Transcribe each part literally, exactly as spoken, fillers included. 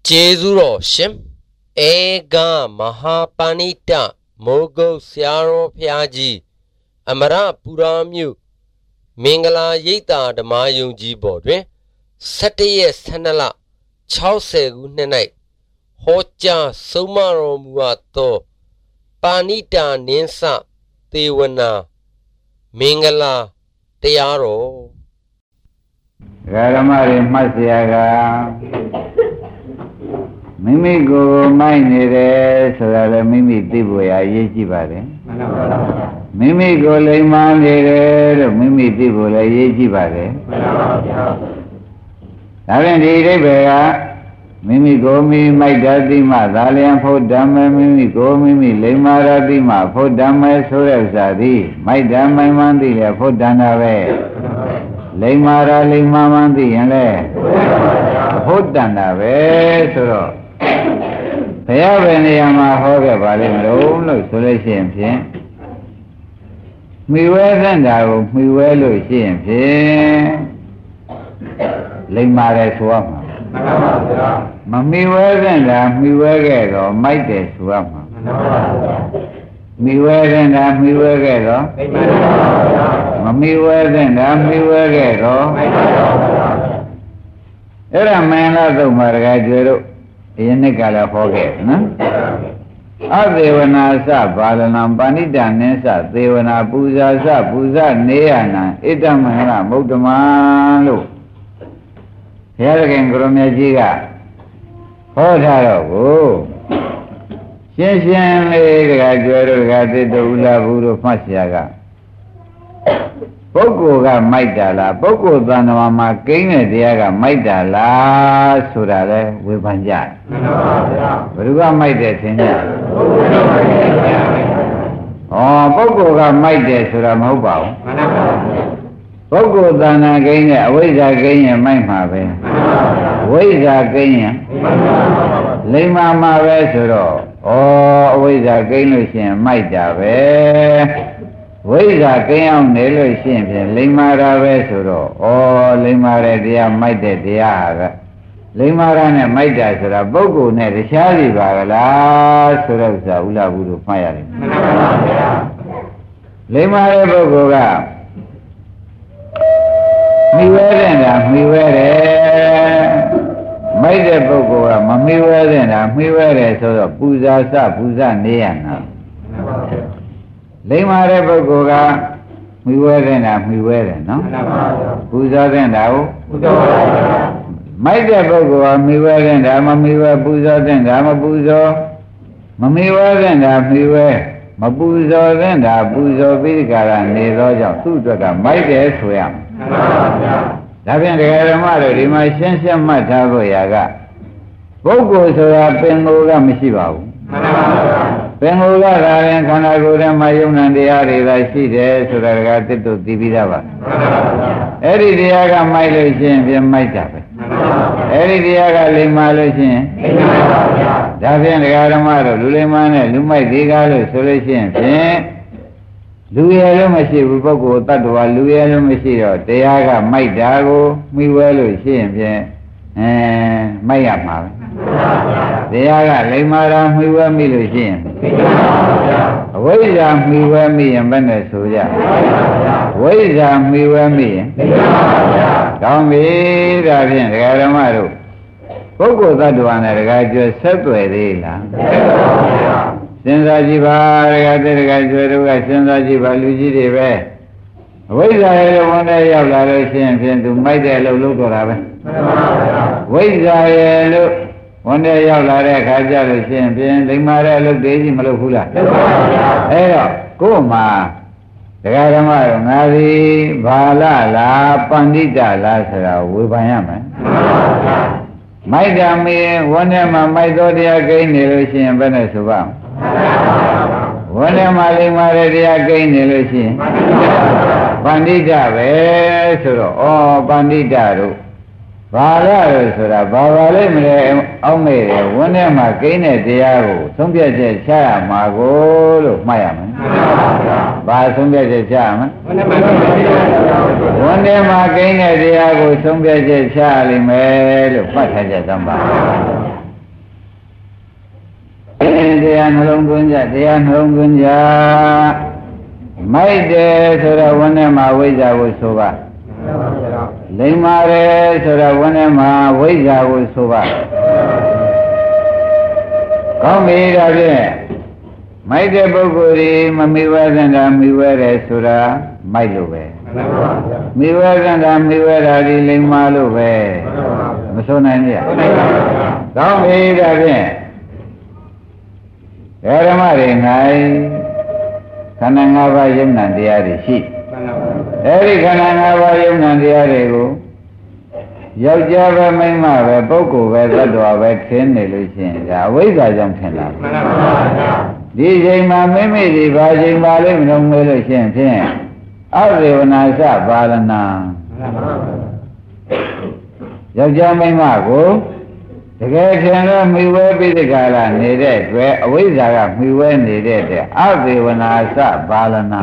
Jezuro Shim Ega Mahapanita Mogo Siaro Piaji Amara Puramyu Mingala Yita the Mayunji Bodre Sati Sanala Chause Gunenai Hocha Sumaro Muato Panita Ninsa Tiwana Mingala Tiaro Garamari Masiaga Mimi go mine re so that Mimi Tiboya Yejibare Mimi go Layman re Mimi Tibola Yejibare Haven't he Mimi go me my daddy ma Dalian for Dama Mimi go Mimi Layma Dima for Dama Sorasadi my dam my mandi for Danave Laymara Layma mandi and le for Danave Soro Payavaniama Hoga Balim Low Solution Me wear and I will me well Lucian Limare Swama Mammy wear and I me wear or my day Swama Me wear and I me wear Mammy wear and I me wear Era man of the Margajero Yenikala forget, no? Adevana sa Balanam Panita Nesa, Devana Puza sa Puza Neana, Itamana Mutamalu. Here again, Gromia Giga. Hotaro, Shin Gajuero Gati the Ula Buru Masiaga. Poco got Maidala, Poco Danama Kane Diaga Maidala Surale with Banjat. Ruga Maide Senya. Oh, Poco got Maide Suramoba. Poco Dana Gain, Waza Gain, my mother. Waza Gain. Lima Mavesuro. Oh, Waza Gain, Maida. Waza Gain, Nelo Shim, Limara Vesuro. Oh, Limara Dia Maida Dia. Limara Maida Sura, Bogo, Ned, Shari Bagala, Surasa, Ula Buru Fire. Limara Bogoga. Me wear and me wear Maida Bogoa, Mammy wear and me wear so the Puza Sa Puza Neana. Limare Bogoga, me wear and me wear, no? Puza and Ao. Maida Bogoa, me wear and I'm a me wear Puza and I'm a Puzo. Mammy wear and I'm me wear. Mabuzo and a Buzo Vigara and Neroja, two draga, Maida Swam. Having the Garamari, my sense of Matago Yaga. Bogo so that Pengoga Mishiba. Pengoga and Kanago and Mayun and the Ari, I see there, so that I got it to Tibidava. Eri Diaga Milation and Maitape. Eri Diaga Limalation. Davian Garamaro, Luleman, Lumai Digalo, Solution. Luia Mashi, Rubogo, Tatua, Luia Mashi, Teaga, my Dago, me well, Shim, and Mayama. Teaga, Lemara, we were me, Shim. Ways are me, were me, and Venezuela. Ways are me, were me. Don't be Davian Garamaro. Bogo Tatuan, I got you a separate. Sensajiva, Gajuga, Sensajiva, Luigi, Ways I had one day of Larosian to my day of Lukorave. Ways I had one day of Larek, Hajalosian, Limara looked Daisy Malakula. Hey, Kuma, the Garamaro, Nadi, Bala, La Pandita, Lasara, Wipayama. My damn, one day my daughter again, Nerosian Venezuela. One of my Maria gain illusion. Bandita, Vesuro, oh, Bandita. Bala, Sura, Bavale, Ome, one of my gain at Diago, Sumbia Cham, Mago, Miami. By Sumbia Cham. One day my gain at Diago, Sumbia Charlie, Mel, what has it done? တရားနှလုံးသွင်းကြတရားနှလုံးသွင်းကြမိုက်တယ်ဆိုတော့ဝန်းထဲမှာဝိဇ္ဇာကိုဆိုပါလိမ္မာတယ်ဆိုတော့ဝန်းထဲမှာဝိဇ္ဇာကိုဆိုပါကောင်းပြီဒါဖြင့်မိုက်တဲ့ပုဂ္ဂိုလ်ဒီမမိဝဲစင်တာမိဝဲတယ်ဆိုတာမိုက်လို့ပဲမိဝဲစင်တာမိဝဲတာဒီလိမ္မာလို့ပဲမဆိုနိုင်ကြကောင်းပြီဒါဖြင့်ဓမ္မတွေ၌ခန္ဓာ၅ပါးယုံနာတရားတွေရှိအဲဒီခန္ဓာ၅ပါးယုံနာတရားတွေကိုယောက်ျားပဲမိန်းမပဲပုဂ္ဂိုလ်ပဲသတ္တဝါပဲထင်နေလို့ရှိရင်ဒါအဝိဇ္ဇာကြောင့်ထင်တာမှန်ပါဗျာဒီချိန်မှာမိမိဒီဘာချိန်ပါလိမ့်မလို့ငွေလို့ရှိရင်ဖြင့်အဝေဝနာစပါလနာမှန်ပါဗျာယောက်ျားမိန်းမကိုတကယ်ထင်လို့မိဝဲပိဋကလာနေတဲ့အတွက်အဝိဇ္ဇာကမိဝဲနေတဲ့တဲ့အဝေဝနာစပါလနာ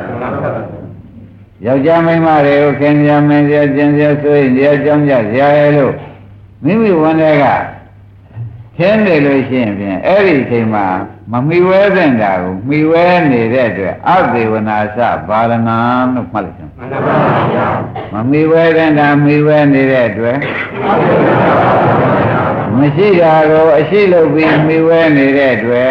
ယောက်ျားမိန်းမတွေကိုခင်ဗျာမင်းစရာကျင်စရာဆိုရင်တရားကြောင်းကြစရာရဲ့လို့မိမိဝန်တွေကခင်းနေလို့ရှိရင်ဖြင့်အဲ့ဒီအချိန်မှာမမိဝဲတဲ့တာကိုမိဝဲနေတဲ့အတွက်အသေဝနာစဘာလနာလို့မှတ်လိုက်တယ်မှန်ပါဗျာမမိဝဲတဲ့တာမိဝဲနေတဲ့အတွက်မရှိတာကိုအရှိလုပ်ပြီးမိဝဲနေတဲ့အတွက်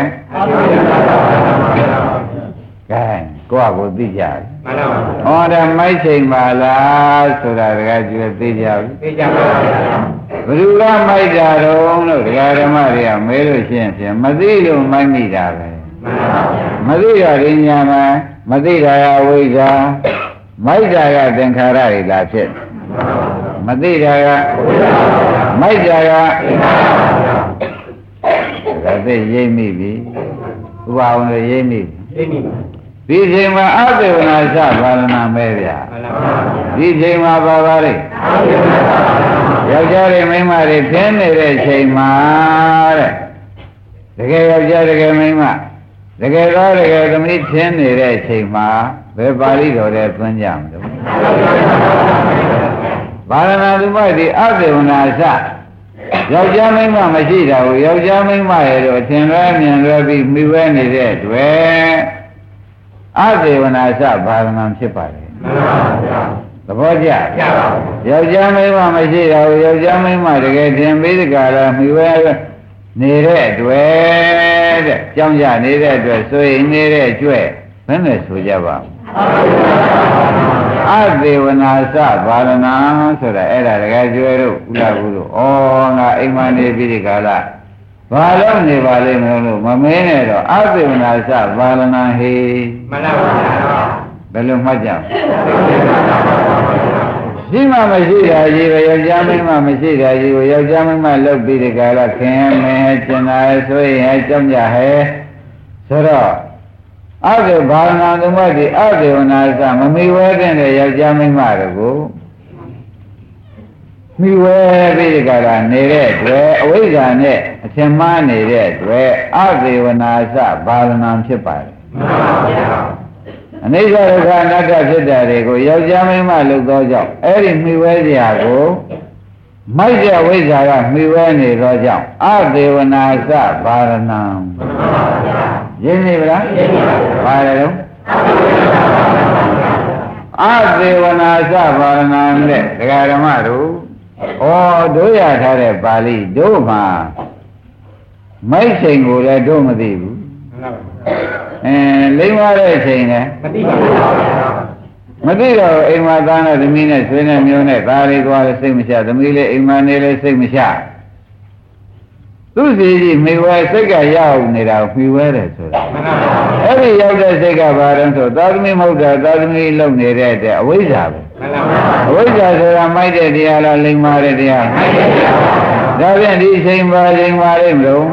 ကဲကိုယ့်ကိုသိကြတယ်မှန်ပါပါဟောဒါမိုက်ချိန်ပါလားဆိုတာတကယ်ကျွေးသိကြပြီသိကြပါဗျာဘယ်သူကမိုက်တာတော့လို့ဒကာဓမ္မတွေကမဲလို့ရှိရင်ဖြင့်မသိလို့မိုက်မိတာပဲမှန်ပါဗျာမသိတာရင်းညာမှာမသိတာကဝိဇ္ဇာမိုက်တာကသင်္ခါရတွေလာဖြစ်မသိတာကမိုက်တာကဒါသိရိပ်မိပြီဥပအောင်လို့ရိပ်မိရိပ်မိဒီချိန်မှာအသေဝနာစဘာလနာမဲဗျာဒီချိန်မှာပါပါလိမ့်ယောက်ျားတွေမိန်းမတွေထင်းနေတဲ့ချိန်မှာတဲ့တကယ်ယောက်ျားတကယ်မိန်းမတကယ်တော့တကယ်သမီးထင်းနေတဲ့ချိန်မှာဘယ်ပါဠိတော်တဲ့သွင်းကြမလို့ဘာလနာသုမတိအသေဝနာစယောက်ျားမိန်းမမရှိတာကိုယောက်ျားမိန်းမရဲ့တော့ထင်လွဲမြင်လွဲပြီးမိဝဲနေတဲ့အတွက်အသေဝနာစဘာဝနာဖြစ်ပါတယ်မှန်ပါဗျာသဘောကျကျပါဘူးယောက်ျားမိန်းမမရှိတာကိုယောက်ျားမိန်းမတကယ်တင်ပြီးတကလားမိဝဲနေတဲ့အတွက်တဲ့ကြောင်းကြနေတဲ့အတွက်ဆိုရင်နေတဲ့ကျွဲ့ဘယ်နဲ့ဆိုကြပါအသေဝနာစဘာဝနာဆိုတာအဲ့ဒါတကယ်ကျွဲတို့ဥလာဘူးတို့ဩငါအိမ်မနေပြီးတကလားဘာလို့နေပါလိမ့်မလို့မမင်းနဲ့တော့အသေဝနာစဘာလနာဟေမှန်ပါပါဘယ်လိုမှတ်ကြရှိမှမရှိတာကြီးပဲယောက်ျားမိန်းမမရှိတာကြီးကိုယောက်ျားမိန်းမလုတ်ပြီးဒီကလာခင်မင်းကျင်လာဆိုရင်ကြောက်ကြဟဲဆိုတော့အသေဘာလနာသမတ်ဒီအသေဝနာစမမီဝဲတဲ့ယောက်ျားမိန်းမတို့ကိုမိဝဲပြီးကြတာနေတဲ့အတွက်အဝိဇ္ဇာနဲ့အထင်မှားနေတဲ့အတွက်အသေဝနာစဘာလနာဖြစ်ပါတယ်မှန်ပါဗျာအနိစ္စဒုက္ခအနတ္တဖြစ်တာတွေကိုယောက်ျားမိန်းမလုပ်သောကြောင့်အဲ့ဒီမိဝဲစရာကိုမိုက်တဲ့ဝိဇ္ဇာကမိဝဲနေသောကြောင့်အသေဝနာစဘာလနာမှန်ပါဗျာရင်းနေဗလားရင်းနေပါဗျာဘာလဲတော့အသေဝနာစဘာလနာနဲ့ဒကာဓမ္မတို့ဩတို့ရထားတဲ့ပါဠိတို့မှာမိုက်ချိန်ကိုလည်းတို့မသိဘူးအဲလိမ့်သွားတဲ့ချိန်လည်းမသိပါဘူးမသိတော့အိမ်မှာသားနဲ့သမီးနဲ့ဆွေးနဲ့မျိုးနဲ့သားလေးသွားလဲစိတ်မချသမီးလေးအိမ်မှာနေလဲစိတ်မချသူစီကြီးမိဝဲစိတ်ကရောက်နေတာမိဝဲတယ်ဆိုတာအဲ့ဒီရောက်တဲ့စိတ်ကဘာလဲဆိုသာသမီမဟုတ်တာသာသမီလုံနေတဲ့အတွက်အဝိဇ္ဇာပဲအဝိဇ္ဇာဆိုတာမိုက်တဲ့တရားလားလိမ္မာတဲ့တရားမိုက်တဲ့တရားဒါဖြင့်ဒီချိန်ပါချိန်ပါလိမ့်မလို့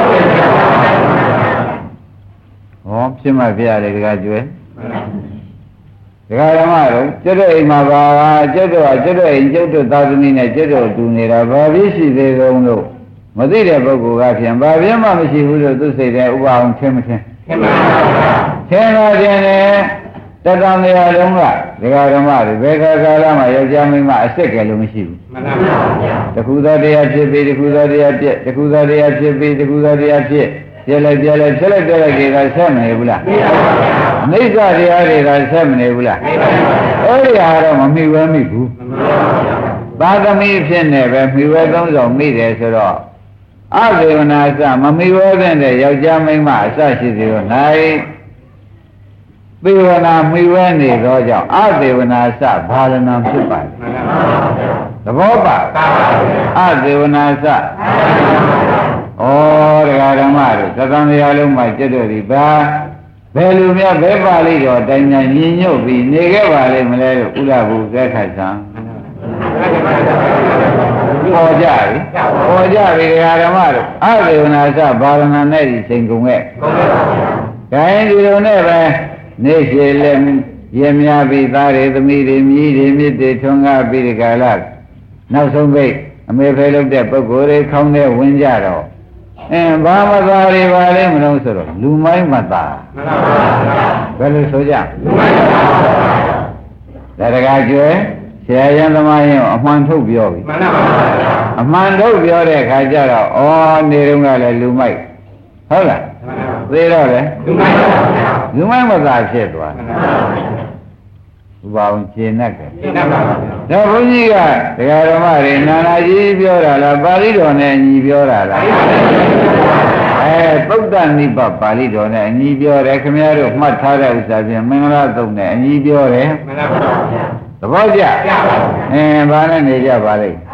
ဟောဖြစ်မှပြရတယ်ဒကာကျွဲဒကာဓမ္မတို့ကျွတ်တဲ့အိမ်မှာပါကျွတ်တော့ကျွတ်တဲ့အိမ်ကျွတ်တဲ့သာသမီနဲ့ကျွတ်တော့တူနေတာဘာဖြစ်ရှိသေးကုန်လို့မသိတဲ့ပုဂ္ဂိုလ်ကဖြင့်ဘာပြင်းမှမရှိဘူးလို့သူစိတ်ထဲဥပအောင်ထင်မထင်ထင်ပါဘူးထင်ပါခြင်းနဲ့တတန်တရားလုံးကဒကာဓမ္မတွေဘယ်ခါကာလမှာယောက်ျားမိန်းမအစ်စ်ကလည်းမရှိဘူးမှန်ပါဗျာတခုသောတရားဖြစ်ပြီးတခုသောတရားပြက်တခုသောတရားဖြစ်ပြီးတခုသောတရားဖြစ်ပြက်လိုက်ပြက်လိုက်ဖြစ်လိုက်ပြက်လိုက်တွေကဆက်မနေဘူးလားအိဋ္ဌတရားတွေကဆက်မနေဘူးလားအဲ့ဒီဟာတော့မမိဝဲမိဘူးသာသမီဖြစ်နေပဲမိဝဲသုံးဆောင်မိတယ်ဆိုတော့အသေဝနာစမမိဝဲတဲ့ယောက်ျားမိန်းမအစရှိသေးတော့နိုင်သေဝနာမိဝဲနေသောကြောင့်အသေဝနာစဘာလနာဖြစ်ပါတယ်သဘောပါအသေဝနာစဩတရားဓမ္မတို့သတ္တန်တရားလုံးမှာကျွတ်တို့ဒီဘာဘယ်လူများဘယ်ပါဠိတော်အတိုင်းများညီညွတ်ပြီးနေခဲ့ပါလိမ့်မလဲလို့ဥလာဘူးကဲခတ်ဆံပေါ်ကြပြီပေါ်ကြပြီတရားဓမ္မတို့အသေဝနာစဘာလနာနဲ့ဒီချိန်ကုန်ခဲ့ခိုင်းဒီလိုနဲ့ပဲနေရှိလဲရများပြီးသားတွေသမီးတွေမြည်တွေမြစ်တွေထွန်းကားပြီးဒီကလာနောက်ဆုံးပိတ်အမေဖေလုပ်တဲ့ပုဂ္ဂိုလ်တွေခေါင်းထဲဝင်ကြတော့အင်းဘာမသားတွေပါလဲမလို့ဆိုတော့လူမိုင်းမသားဘယ်လိုဆိုကြလူမိုင်းမသားဒါတကားကျွဲဆရာရန်သမားရင်အမှန်ထုတ်ပြောပြီမှန်ပါပါအမှန်ထုတ်ပြောတဲ့အခါကျတော့ဩနေတုန်းကလည်းလူမိုက်ဟုတ်လားသေတော့လေလူမိုက်ပါဗျာလူမိုက်မသားဖြစ်သွားဘာဝင်ရှင်းတတ်တယ်ရှင်းတတ်ပါပါဒါဘုန်းကြီးကတရားဓမ္မတွေနာနာကြီးပြောတာလားပါဠိတော်နဲ့အညီပြောတာလားအဲသုတ်တနိဗ္ဗာန်ပါဠိတော်နဲ့အညီပြောတယ်ခင်ဗျားတို့မှတ်ထားတဲ့ဥစ္စာဖြင့်မင်္ဂလာသုတ်နဲ့အညီပြောတယ်မှန်ပါပါသဘောကျအင်းဘာနဲ့နေကြပါလိမ့်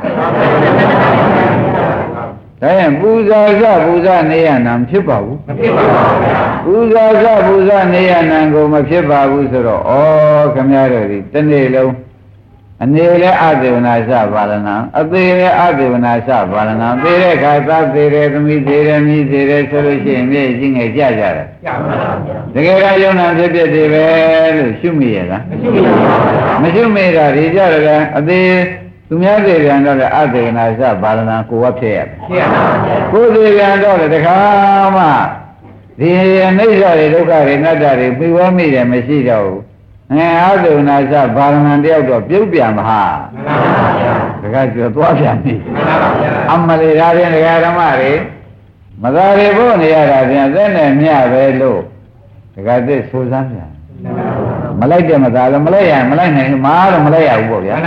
ဒါရင်ပူဇာစပူဇာနေရနာမဖြစ်ပါဘူးမဖြစ်ပါဘူးပူဇာစပူဇာနေရနာကိုမဖြစ်ပါဘူးဆိုတော့ဩခမရတို့ဒီတနေ့လုံးအနေလဲအသေဝနာစပါလနာအသေးလဲအသေဝနာစပါလနာသေတဲ့ခါသသေတဲ့သမီးသေတဲ့မြည်သေတဲ့ဆိုလို့ရှိရင်မြေကြီးငယ်ကြကြတယ်ကြပါဘူးတကယ်ကယုံနာဖြစ်ဖြစ်တွေပဲလို့ရှုမိရလားမရှုမိတာဒီကြတယ်အသေးသူများသေးပြန်တော့လည်းအသေနာစပါလနာကိုဝတ်ဖြစ်ရဖြစ်ရပါဘူးကိုသေးပြန်တော့လည်းတခါမှဒီအနိစ္စတွေဒုက္ခတွေအနတ္တတွေပြီးဝဲမိတယ်မရှိတော့ဘူးအဲအသေနာစပါလနာတယောက်တော့ပြုတ်ပြန်မဟာမှန်ပါဗျာတခါကျော်သွားပြန်ပြီမှန်ပါဗျာအမလေးဒါဖြင့်ဒကာဓမ္မတွေမသာတွေဖို့နေရတာပြန်သက်နဲ့မြပဲလို့ဒကာသစ်ဆိုစမ်းပြန်မလိုက်တယ်မသာလည်းမလိုက်ရမလိုက်နိုင်မှာတော့မလိုက်ရဘူးပေါ့ဗျာ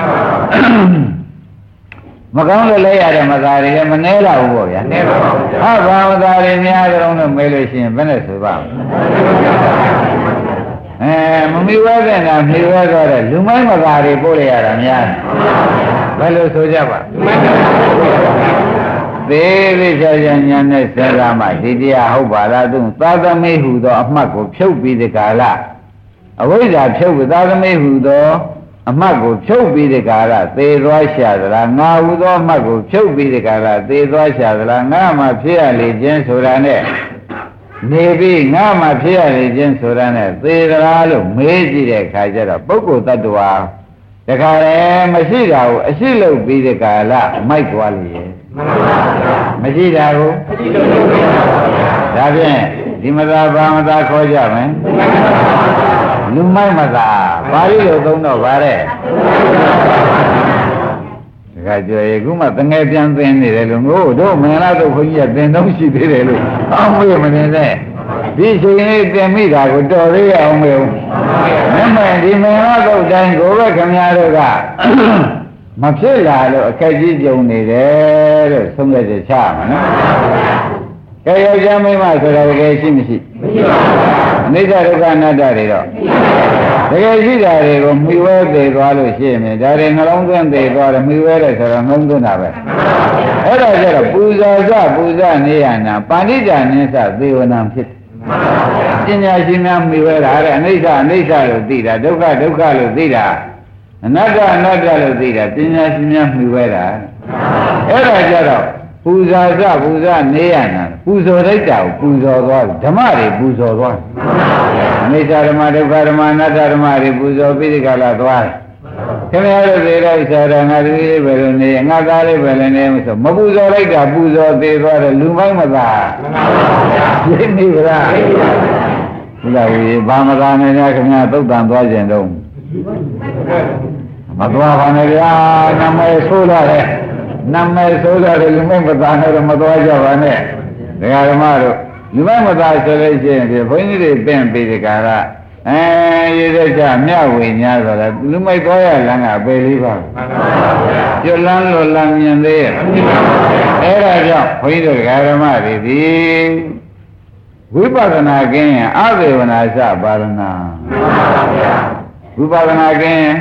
မကောင်းလို့လဲရတယ်မသာတွေလည်းမနှဲလာဘူးပေါ့ဗျာနှဲပါဘူးဗျာဟာဘာမသာတွေများကြတော့လို့မေးလို့ရှိရင်ဘယ်နဲ့ဆိုပါအဲမမီဝဲတဲ့ကမီဝဲတော့တဲ့လူမိုင်းမသာတွေပို့လိုက်ရတာများဘယ်လိုဆိုကြပါသေးသေးချာချာညာနဲ့စဉ်းစားမှဒီတရားဟုတ်ပါလားသူသာသမိဟုသောအမှတ်ကိုဖြုတ်ပြီးဒီကာလအဝိဇ္ဇာဖြုတ်ပြီးသာသမိဟုသောအမှတ်ကိုဖြုတ်ပြီးဒီကာလသေသွားရှာသလားငါဟုသောအမှတ်ကိုဖြုတ်ပြီးဒီကာလသေသွားရှာသလားငါမှဖြစ်ရလေခြင်းဆိုတာနဲ့နေပြီးငါမှဖြစ်ရလေခြင်းဆိုတာနဲ့သေသလားလို့မေးကြည့်တဲ့အခါကျတော့ပုဂ္ဂိုလ်တ attva တခါလေမရှိတာကိုအရှိလို့ပြီးဒီကာလမိုက်သွားလေမှန်ပါဗျာမရှိတာကိုမရှိလို့လုပ်နေတာပါဗျာဒါဖြင့်ဒီမသာဘာမသာခေါ်ကြမယ်လူမိုက်မသာပါဠိလိုသုံးတော့ဗါတဲ့တခါကြွယ်ခုမှတငယ်ပြန်သင်နေတယ်လို့ငို့တို့မင်္ဂလာတို့ခွန်ကြီးကသင်တော့ရှိသေးတယ်လို့အောင်းမေးမနေနဲ့ဒီချိန်လေးသင်မိတာကိုတော်သေးအောင်မေးဦးမင်းမဒီမင်္ဂလာတို့တိုင်းကိုပဲခင်ဗျားတို့ကမဖြစ်လာလို့အခက်ကြီးကြုံနေတယ်လို့ဆုံးဖြတ်ချက်ချမှာနော်ကဲယောက်ျားမိန်းမဆိုတော့တကယ်ရှိမရှိမရှိပါဘူးအနိစ္စဒုက္ခအနတ္တတွေတော့တကယ်ရှိတာတွေကိုမှီဝဲသေးသွားလို့ရှိရင်ဒါတွေနှလုံးသွင်းသေးသွားတယ်မှီဝဲတယ်ဆိုတော့နှလုံးသွင်းတာပဲအဲ့ဒါကျတော့ပူဇော်စပူဇော်နေရနာပါဠိတာနိစ္စသေဝနာဖြစ်ပညာရှင်များမှီဝဲတာတဲ့အနိစ္စအနိစ္စလို့သိတာဒုက္ခဒုက္ခလို့သိတာအနတ္တအနတ္တလို့သိတာပညာရှင်များမှီဝဲတာအဲ့ဒါကြတော့ပူဇာစပူဇာနေရနာပူဇော်လိုက်တာကိုပူဇော်သွားဓမ္မတွေပူဇော်သွားအနိစ္စဓမ္မဒုက္ခဓမ္မအနတ္တဓမ္မတွေပူဇော်ပြီးဒီကလာသွားခင်ဗျားတို့သေလိုက်စားတာငါတို့လေးပဲလို့နေငါသားလေးပဲလည်းနေဆိုမပူဇော်လိုက်တာပူဇော်သေးသွားတယ်လူမိုင်းမသာရှင်းနေပါလားဘုရားကြီးဘာမသာနေကြခင်ဗျားသုတ်တန်သွားခြင်းတော့မသွားပါနဲ့ဗျာနာမည်ဆိုးလာတယ်နာမည်ဆိုးလာတယ်လူမိုင်းမသာနဲ့တော့မသွားကြပါနဲ့ဒကာဓမ္မတို့လူမိုက်မသာဆိုလို့ရှိရင်ဒီဘုန်းကြီးတွေပင့်ပြီးဒီကရအဲရေးတဲ့ချမြဝေညာဆိုတော့လူမိုက်သွားရလမ်းကပယ်လေးပါမှန်ပါဗျာကျွတ်လန်းလို့လမ်းမြင်သေးရဲ့အဲ့ဒါကြောင့်ဘုန်းကြီးတို့ဓမ္မတွေဒီဝိပဿနာကင်းရင်အသေဝနာစပါရဏမှန်ပါဗျာဝိပဿနာကင်းရင်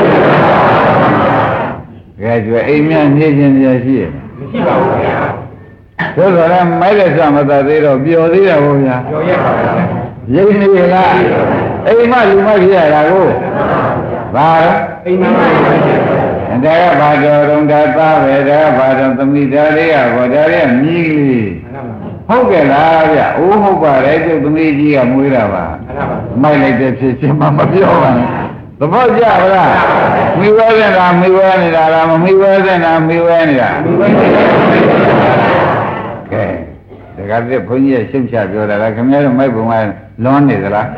ကဲကျွဲအိမ်မြနေခြင်းရရှိရဲ့မရှိပါဘူးဗျာသို့တော်လည်းမိုက်တဲ့စမသာသေးတော့ပျော်သေးတယ်ဘုရားပျော်ရပါဗျာရိပ်နေလားအိမ်မလူမဖြစ်ရတာကိုဘာလဲအိမ်မလူမဖြစ်ရတာကဘာတော်တုံးတာသားပဲဒါကဘာတော်သမိသားလေးကဘောဒါလေးကမြည်ကလေးဟုတ်ကဲ့လားဗျအိုးဟုတ်ပါတယ်ကျုပ်သမီးကြီးကမွေးတာပါမိုက်လိုက်တဲ့ဖြစ်ချင်းမှမပြောပါနဲ့သဘောကျပါလားမိဝဲနေတာမိဝဲနေတာလားမမိဝဲနေတာမိဝဲနေတာကဲဒါကတည်းကဘုန်းကြီးရဲ့ရှုပ်ချပြောတာလားခင်ဗျားတို့မိုက်ပုံကလွန်နေသလား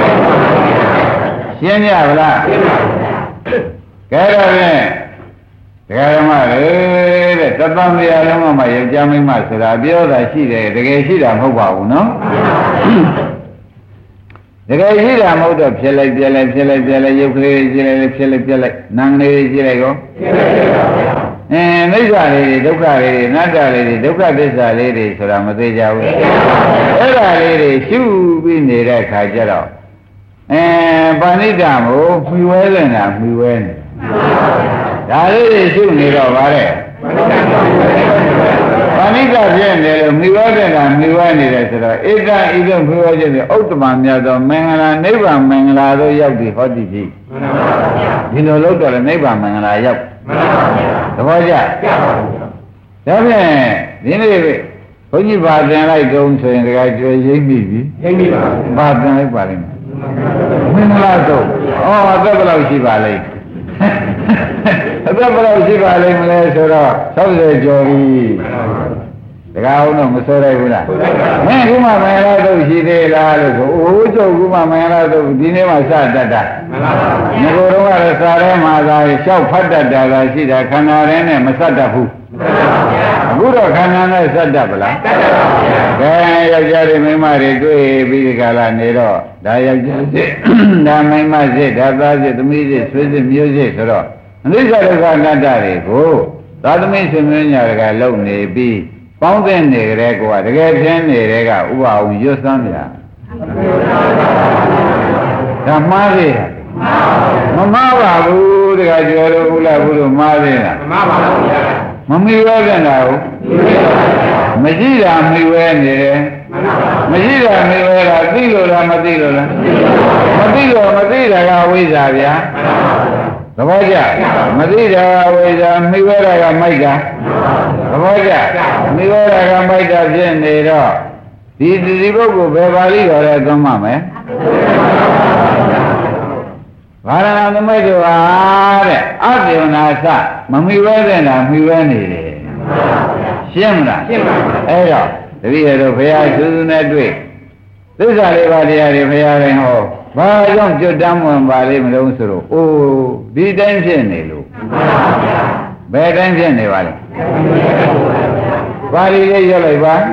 ရှင်းကြပါလားကဲတော့ဖြင့်တရားဓမ္မတွေတဲ့တသံတရားလုံးမှာယောက်ျားမိန်းမဆိုတာပြောတာရှိတယ်တကယ်ရှိတာမဟုတ်ပါဘူးနော်တကယ်ရှိတာမဟုတ်တော့ဖြစ်လိုက်ပြက်လိုက်ဖြစ်လိုက်ပြက်လိုက်ရုပ်ကလေးကြည့်လိုက်ဖြစ်လိုက်ပြက်လိုက်နာမ်လေးကြည့်လိုက်ကောဖြစ်လိုက်ပါဗျာအင်းမိစ္ဆာလေးတွေဒုက္ခလေးတွေအနတ္တလေးတွေဒုက္ခသစ္စာလေးတွေဆိုတာမသိကြဘူးအဲ့ဒါလေးတွေရှုပြီးနေတဲ့အခါကျတော့အဲပါဏိတမို့မှီဝဲနေတာမှီဝဲနေဒါလေးတွေရှုနေတော့ဗါတဲ့ပါဏိတဖြစ်နေလို့မှီဝဲနေတာမှီဝဲနေတယ်ဆိုတော့ဧကဣဒံမှီဝဲခြင်းဥတ္တမမြတ်သောမင်္ဂလာနိဗ္ဗာန်မင်္ဂလာတို့ရောက်ပြီဟောတိကြီးဒီလိုလို့တော့နိဗ္ဗာန်မင်္ဂလာရောက်သဘောကျဒါဖြင့်ဒီနေ့ဘုန်းကြီးဘာသင်လိုက်တုံးဆိုရင်တခါကျွေးရိပ်မိပြီရိပ်မိပါဘာသင်လိုက်ပါလိမ့်မယ်မင်္ဂလာတော့ဩအသက်ဘယ်လောက်ရှိပါလိမ့်အသက်ဘယ်လောက်ရှိပါလိမ့်မလဲဆိုတော့၆၀ကျော်ပြီတခါအောင်တော့မစိုးလိုက်ဘူးလားမင်းခုမှမင်္ဂလာတော့ရှိသေးလားလို့ဆိုအိုးကျုပ်ခုမှမင်္ဂလာတော့ဒီနေ့မှစတတ်တာငါတို့တော့ကတော့စာထဲမှာသာလျှောက်ဖတ်တတ်တာကရှိတာခန္ဓာရင်းနဲ့မစတတ်ဘူးအခုတော့ခန္ဓာနဲ့စတတ်ပလားကဲယောက်ျားတွေမိန်းမတွေတွေ့ပြီးဒီကလာနေတော့ဒါယောက်ျားစစ်ဒါမိန်းမစစ်ဒါသားစစ်သမီးစစ်ဆွေးစစ်မျိုးစစ်ဆိုတော့အနိစ္စဒုက္ခအနတ္တတွေကိုသာသမီဆွေမျိုးညာတွေကလုံနေပြီးပေါင်းတဲ့နေကြတဲ့ကောတကယ်ပြင်းနေတဲ့ကဥပအောင်ရွတ်စမ်းမြာဒါမှားသေးတာမမှားပါဘူးတကယ်ကျော်လို့ဘုလားဘုလို့မှားသေးတာမမှားပါဘူးဗျာမမီဝဲကြတာဟုတ်မရှိတာမီဝဲနေတယ်မရှိတာမီဝဲတာသိလို့လားမသိလို့လားမသိလို့မသိတာကဝိဇ္ဇာဗျာသဘောကျမသိတာကဝိဇ္ဇာမီဝဲတာကမိုက်တာသဘောကျမိဝရကမိုက်တာဖြစ်နေတော့ဒီဒီပုဂ္ဂိုလ်ဘယ်ပါဠိတော်လဲသုံးမှမယ်ဘာရဏသမိတ်တို့ဟာတဲ့အသေဝနာစမမိဝဲတဲ့လားမိဝဲနေတယ်ရှင်းမလားရှင်းပါပါအဲ့တော့တပည့်တော်ဘုရားသူသူနဲ့တွေ့သစ္စာလေးပါးတရားတွေဘုရားရင်ဟောဘာကြောင့်ကြွတမ်းဝင်ပါလိမ့်မလို့ဆိုတော့အိုးဒီတိုင်းဖြစ်နေလို့ဘယ်တိုင်းဖြစ်နေပါလဲပါဠိလေးရွတ်လိုက်ပါဩ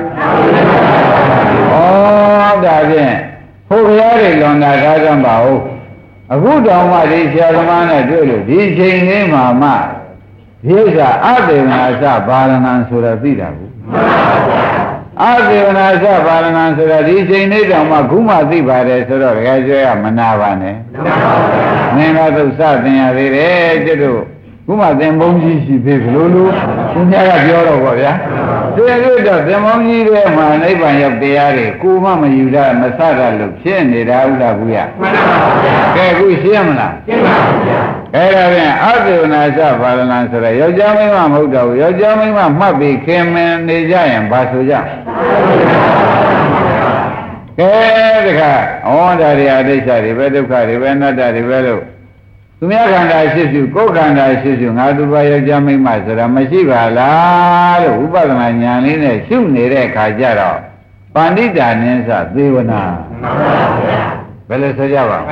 ဒါဖြင့်ဘုရားတွေလွန်တာကားကြပါဦးအခုတောင်မှဒီဆရာသမားနဲ့တွေ့လို့ဒီချိန်လေးမှာမှဒီဥစ္စာအသေဝနာစဘာရဏံဆိုတာသိတာဘူးအသေဝနာစဘာရဏံဆိုတာဒီချိန်လေးတောင်မှခုမှသိပါတယ်ဆိုတော့တကယ်ကျွဲရမနာပါနဲ့မင်းတော့သုစသင်ရသေးတယ်ကျွတ်တို့ခုမှသင်္ဘုံကြီးရှိသေးဘလို့လို့သူများကပြောတော့ပေါ့ဗျာသိလို့တော့သင်္ဘုံကြီးတွေမှာနိဗ္ဗာန်ရောက်တရားတွေကိုမှမယူတာမဆတာလို့ဖြစ်နေတာဥလားဘူးရမှန်ပါဗျာကဲခုရှင်းမလားရှင်းပါဗျာအဲ့ဒါဖြင့်အသေဝနာစဘာလနာဆိုတော့ယောက်ျားမိန်းမမဟုတ်တော့ဘူးယောက်ျားမိန်းမမှတ်ပြီးခင်မင်နေကြရင်ဘာဆိုကြကဲတခါဩဒါတွေအဋ္ဌိစ္စတွေပဲဒုက္ခတွေပဲအနတ္တတွေပဲလို့သူများခန္ဓာရှိစုကိုယ်ခန္ဓာရှိစုငါသူပါယောက်ျားမိန်းမဆိုတာမရှိပါလားလို့ဥပဒနာဉာဏ်လေးနဲ့ရှုနေတဲ့အခါကျတော့ပဏိတာနိသသေဝနာဘယ်လိုဆိုကြပါ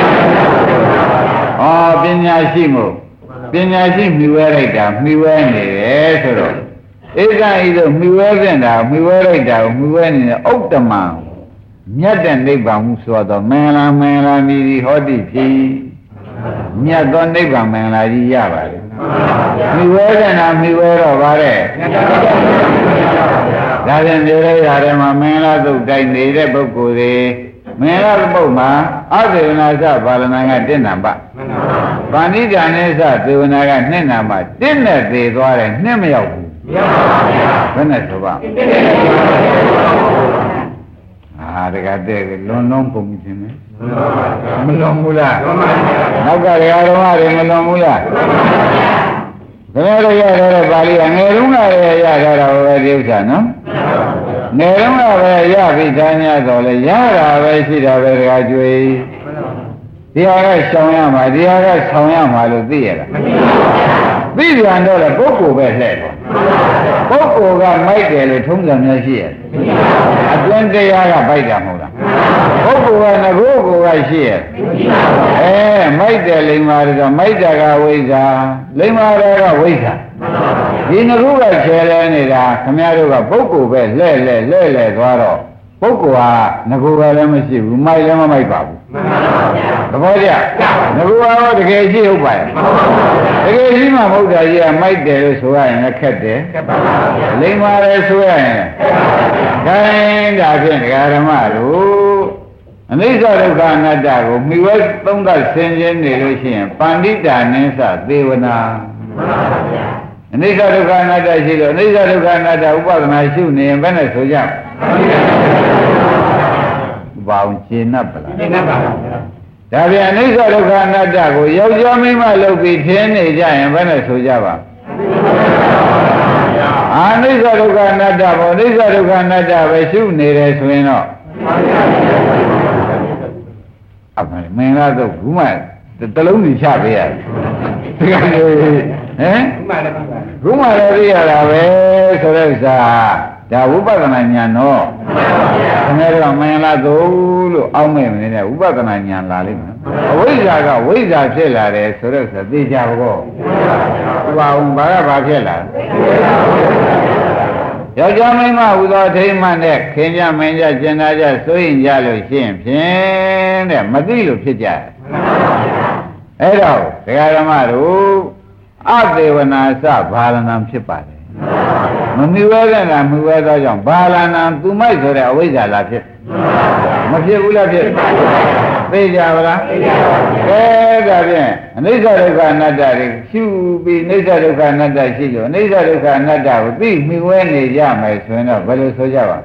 ဩပညာရှိမှုပညာရှိမြှဝဲလိုက်တာမြှဝဲနေတယ်ဆိုတော့ဧကံဤသို့မိဝဲပြင်တာမိဝဲလိုက်တာကိုမိဝဲနေတဲ့ဥတ္တမမြတ်တဲ့နိဗ္ဗာန်မှုဆိုတော့မင်္ဂလာမင်္ဂလာမြည်သည်ဟောတိဖြစ်မြတ်သောနိဗ္ဗာန်မင်္ဂလာကြီးရပါလေမိဝဲပြင်တာမိဝဲတော့ဗါတဲ့ဒါပြန်ပြောလိုက်တာထဲမှာမင်္ဂလာသုတ်တိုင်းနေတဲ့ပုဂ္ဂိုလ်တွေမင်္ဂလာပုဒ်မှာအသေဝနာသဘာလနာကတင့်နံပါတ်ဗန္ဓိတာနဲ့သသေဝနာကနှစ်နံပါတ်တင့်နဲ့သေးသွားတယ်နှစ်မရောက်ဘူးမရောက်ပါဘူးဘယ်နဲ့ဆိုပါအာတကတဲ့လွန်လုံးပုံခြင်းနဲ့မလွန်ဘူးလားနောက်ကရတော်ရတယ်မလွန်ဘူးလားဘယ်လိုရတဲ့ပါဠိကငယ်တုန်းကလည်းရကြတာပဲဒီဥစ္စာနော်ငယ်တုန်းကပဲရပြီသားများတော့လေရတာပဲရှိတာပဲတကကြွေဒီဟာကရှောင်ရမှာဒီဟာကဆောင်ရမှာလို့သိရတာသိပြန်တော့လေပုဂ္ဂိုလ်ပဲလှဲ့တယ်ပုဂ္ဂိုလ်ကမိုက်တယ်လို့ထုံးစံများရှိရတယ်အတွင်းတရားကပိုက်တာမဟုတ်လားပုဂ္ဂိုလ်ကငကိုယ်ကိုယ်ကရှိရတယ်အဲမိုက်တယ်လိမ္မာတော့မိုက်တာကဝိဇ္ဇာလိမ္မာတာကဝိဇ္ဇာဒီငကိုယ်ကခြေလဲနေတာခမည်းတော်ကပုဂ္ဂိုလ်ပဲလှဲ့လှဲ့လှဲ့လှဲ့သွားတော့ပုဂ္ဂိုလ်ကငကိုယ်ကလည်းမရှိဘူးမိုက်လည်းမမိုက်ပါဘူးသဘောကျငကိုယ်ကတော့တကယ်ရှိဟုတ်ပါရဲ့တကယ်ရှိမှမဟုတ်တာကြီးကမိုက်တယ်လို့ဆိုရရင်လည်းခက်တယ်လိမ္မာတယ်ဆိုရရင်ခိုင်းဒါဖြင့်ဒကာဓမ္မတို့အနိစ္စဒုက္ခအနတ္တကိုမိဝဲသုံးသပ်ဆင်ခြင်နေလို့ရှိရင်ပန္တိတာနိစ္စသေဝနာအနိစ္စဒုက္ခအနတ္တရှိလို့အနိစ္စဒုက္ခအနတ္တဥပဒနာရှုနေရင်ဘယ်နဲ့ဆိုကြဘာအောင်ရှင်း납ပလားရှင်း납ပါဒါပြန်အနိစ္စဒုက္ခအနတ္တကိုယောက်ျားမိန်းမလုပ်ပြီးထင်းနေကြရင်ဘယ်နဲ့ဆိုကြပါအာနိစ္စဒုက္ခအနတ္တဘောအနိစ္စဒုက္ခအနတ္တပဲရှုနေတယ်ဆိုရင်တော့အမှန်မင်္ဂလာတော့ဘူးမတလုံးကြီးချပေးရတယ်ဒီကနေ့ဟမ်ဘူးမလည်းသိရတာပဲဆိုတဲ့ဥစ္စာဒါဝိပဿနာဉာဏ်တော့ခင်ဗျားတို့မင်္ဂလာသို့လို့အောက်မဲ့မနေတဲ့ဝိပဿနာဉာဏ်လာလိမ့်မယ်အဝိဇ္ဇာကဝိဇ္ဇာဖြစ်လာတယ်ဆိုတဲ့ဥစ္စာသိကြဘောဘာအောင်ဘာကဘာဖြစ်လာယောက်ျားမိန်းမဟူသောထိမှန်တဲ့ခင်ကြမင်းကြကျင်နာကြစိုးရင်ကြလို့ရှိရင်ဖြင့်တဲ့မသိလို့ဖြစ်ကြတယ်အဲ့တော့ဒကာဓမ္မတို့အသေဝနာစဘာလနာဖြစ်ပါတယ်မမြဝဲတဲ့ကမြဝဲသောကြောင့်ဘာလနာသူမိုက်ဆိုတဲ့အဝိဇ္ဇာလာဖြစ်မဖြစ်ဘူးလားဖြစ်သိကြပါလားသိကြပါဘူးကဲဒါဖြင့်အနိစ္စဒုက္ခအနတ္တတွေရှုပြီးအနိစ္စဒုက္ခအနတ္တရှိလို့အနိစ္စဒုက္ခအနတ္တကိုသိမြဝဲနေကြမယ်ဆိုရင်တော့ဘယ်လိုဆိုကြပါ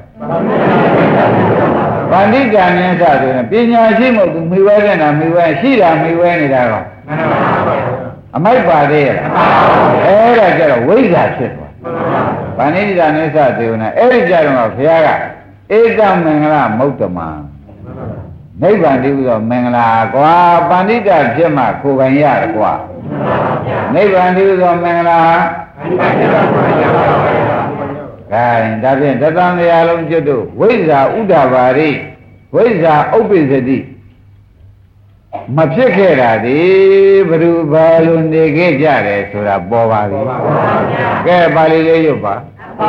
ပန္တိတန်နိစ္စဆိုရင်ပညာရှိမို့သူမြဝဲတဲ့နာမြဝဲရှိတာမြဝဲနေတာတော့အမိုက်ပါသေးရဲ့အဲ့ဒါကြတော့ဝိဇ္ဇာဖြစ်သွားပန္တိတန်နိစ္စသေဝနာအဲ့ဒီကြတော့ဘုရားကဧကမင်္ဂလမௌတ္တမနိဗ္ဗာန်တည်းဟူသောမင်္ဂလာကွာပန္တိတဖြစ်မှကိုယ်ပိုင်ရတယ်ကွာနိဗ္ဗာန်တည်းဟူသောမင်္ဂလာကဲဒါဖြင့်တသံတရားလုံးကျွတ်တို့ဝိဇ္ဇာဥဒ္ဒဘာရိဝိဇ္ဇာဥပ္ပိသတိမဖြစ်ခဲ့တာဒီဘ누구ဘာလို့နေခဲ့ကြတယ်ဆိုတာပေါ်ပါပြီကဲပါဠိလေးရွတ်ပါ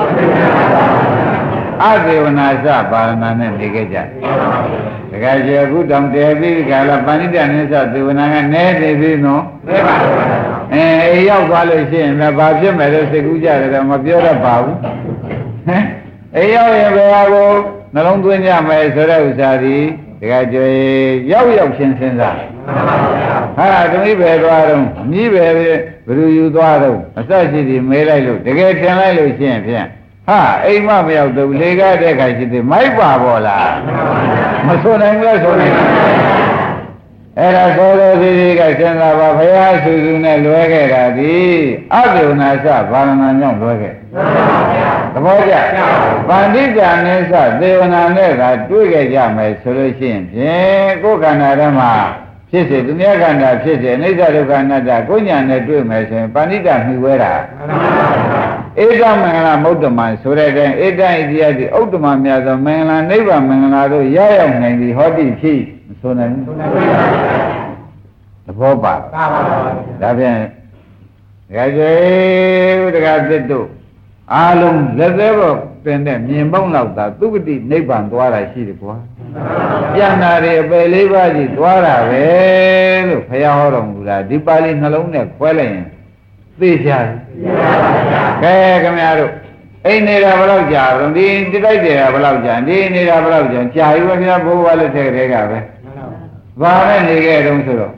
အသေဝနာစပါရဏနဲ့နေခဲ့ကြတယ်တကယ်ကျေအခုတောင်တည်ပြီးကြလားပဏိတနိစ္စသေဝနာကနဲနေပြီနော်နဲပါဘူးအဲအေးရောက်သွားလို့ရှိရင်လည်းဘာဖြစ်မယ်လို့စိတ်ကူးကြတယ်တော့မပြောတတ်ပါဘူးဟမ်အေးရောက်ရင်ဘယ်ဟာကိုနှလုံးသွင်းကြမယ်ဆိုတဲ့ဥစ္စာဒီတကယ်ကျေရောက်ရောက်ချင်းစဉ်းစားဟာတမိပဲသွားတော့မြည်ပဲဘယ်သူယူသွားတော့အစရှိသည်မေးလိုက်လို့တကယ်ထင်လိုက်လို့ရှိရင်ဖြင့်ဟာအိမ်မမရောက်တော့လေကားတဲ့ခါရှိသေးမိုက်ပါဘောလားမဆိုနိုင်ဘူးဆိုနေအဲ့ဒါသောတော်စီစီကစဉ်းစားပါဘုရားဆူဆူနဲ့လွဲခဲ့တာဒီအသေဝနာစဘာလနာကြောင့်လွဲခဲ့သဘောကျပန္တိတာနိစ္စသေဝနာနဲ့ကတွေ့ခဲ့ကြမယ်ဆိုလို့ရှိရင်ဖြင့်ကိုယ်ခန္ဓာထဲမှာဖြစ်စေသူများခန္ဓာဖြစ်စေအနိစ္စဒုက္ခအနတ္တကိုညာနဲ့တွေ့မယ်ဆိုရင်ပန္တိတာမြှဝဲတာဧကမင်္ဂလာမௌတ္တမဆိုတဲ့အတိုင်းဧတံဣတိယတိဥတ္တမမြတ်သောမင်္ဂလာနိဗ္ဗာန်မင်္ဂလာတို့ရရောက်နိုင်သည်ဟောတိဖြစ်မဆိုနိုင်ဘူးသဘောပါဒါဖြင့်ဒကာကျေဒကာသစ်တို့အားလုံးလက်သေးပေါ်တင်တဲ့မြင်ပေါင်းလောက်သာသုဂတိနိဗ္ဗာန်သွားတာရှိတယ်ကွာပြန်တာတွေအပယ်လေးပါးကြီးသွားတာပဲလို့ဘုရားဟောတော်မူတာဒီပါဠိနှလုံးနဲ့ခွဲလိုက်ရင်သိကြတယ်ကဲခင်ဗျားတို့အိမ်နေတာဘယ်လောက်ကြာတော့ဒီတိတိုက်တယ်ဘယ်လောက်ကြာဒီနေတာဘယ်လောက်ကြာကြာပြီပဲခင်ဗျာဘိုးဘွားလက်ထက်ကတည်းကပဲဘာနဲ့နေခဲ့တုံးဆိုတော့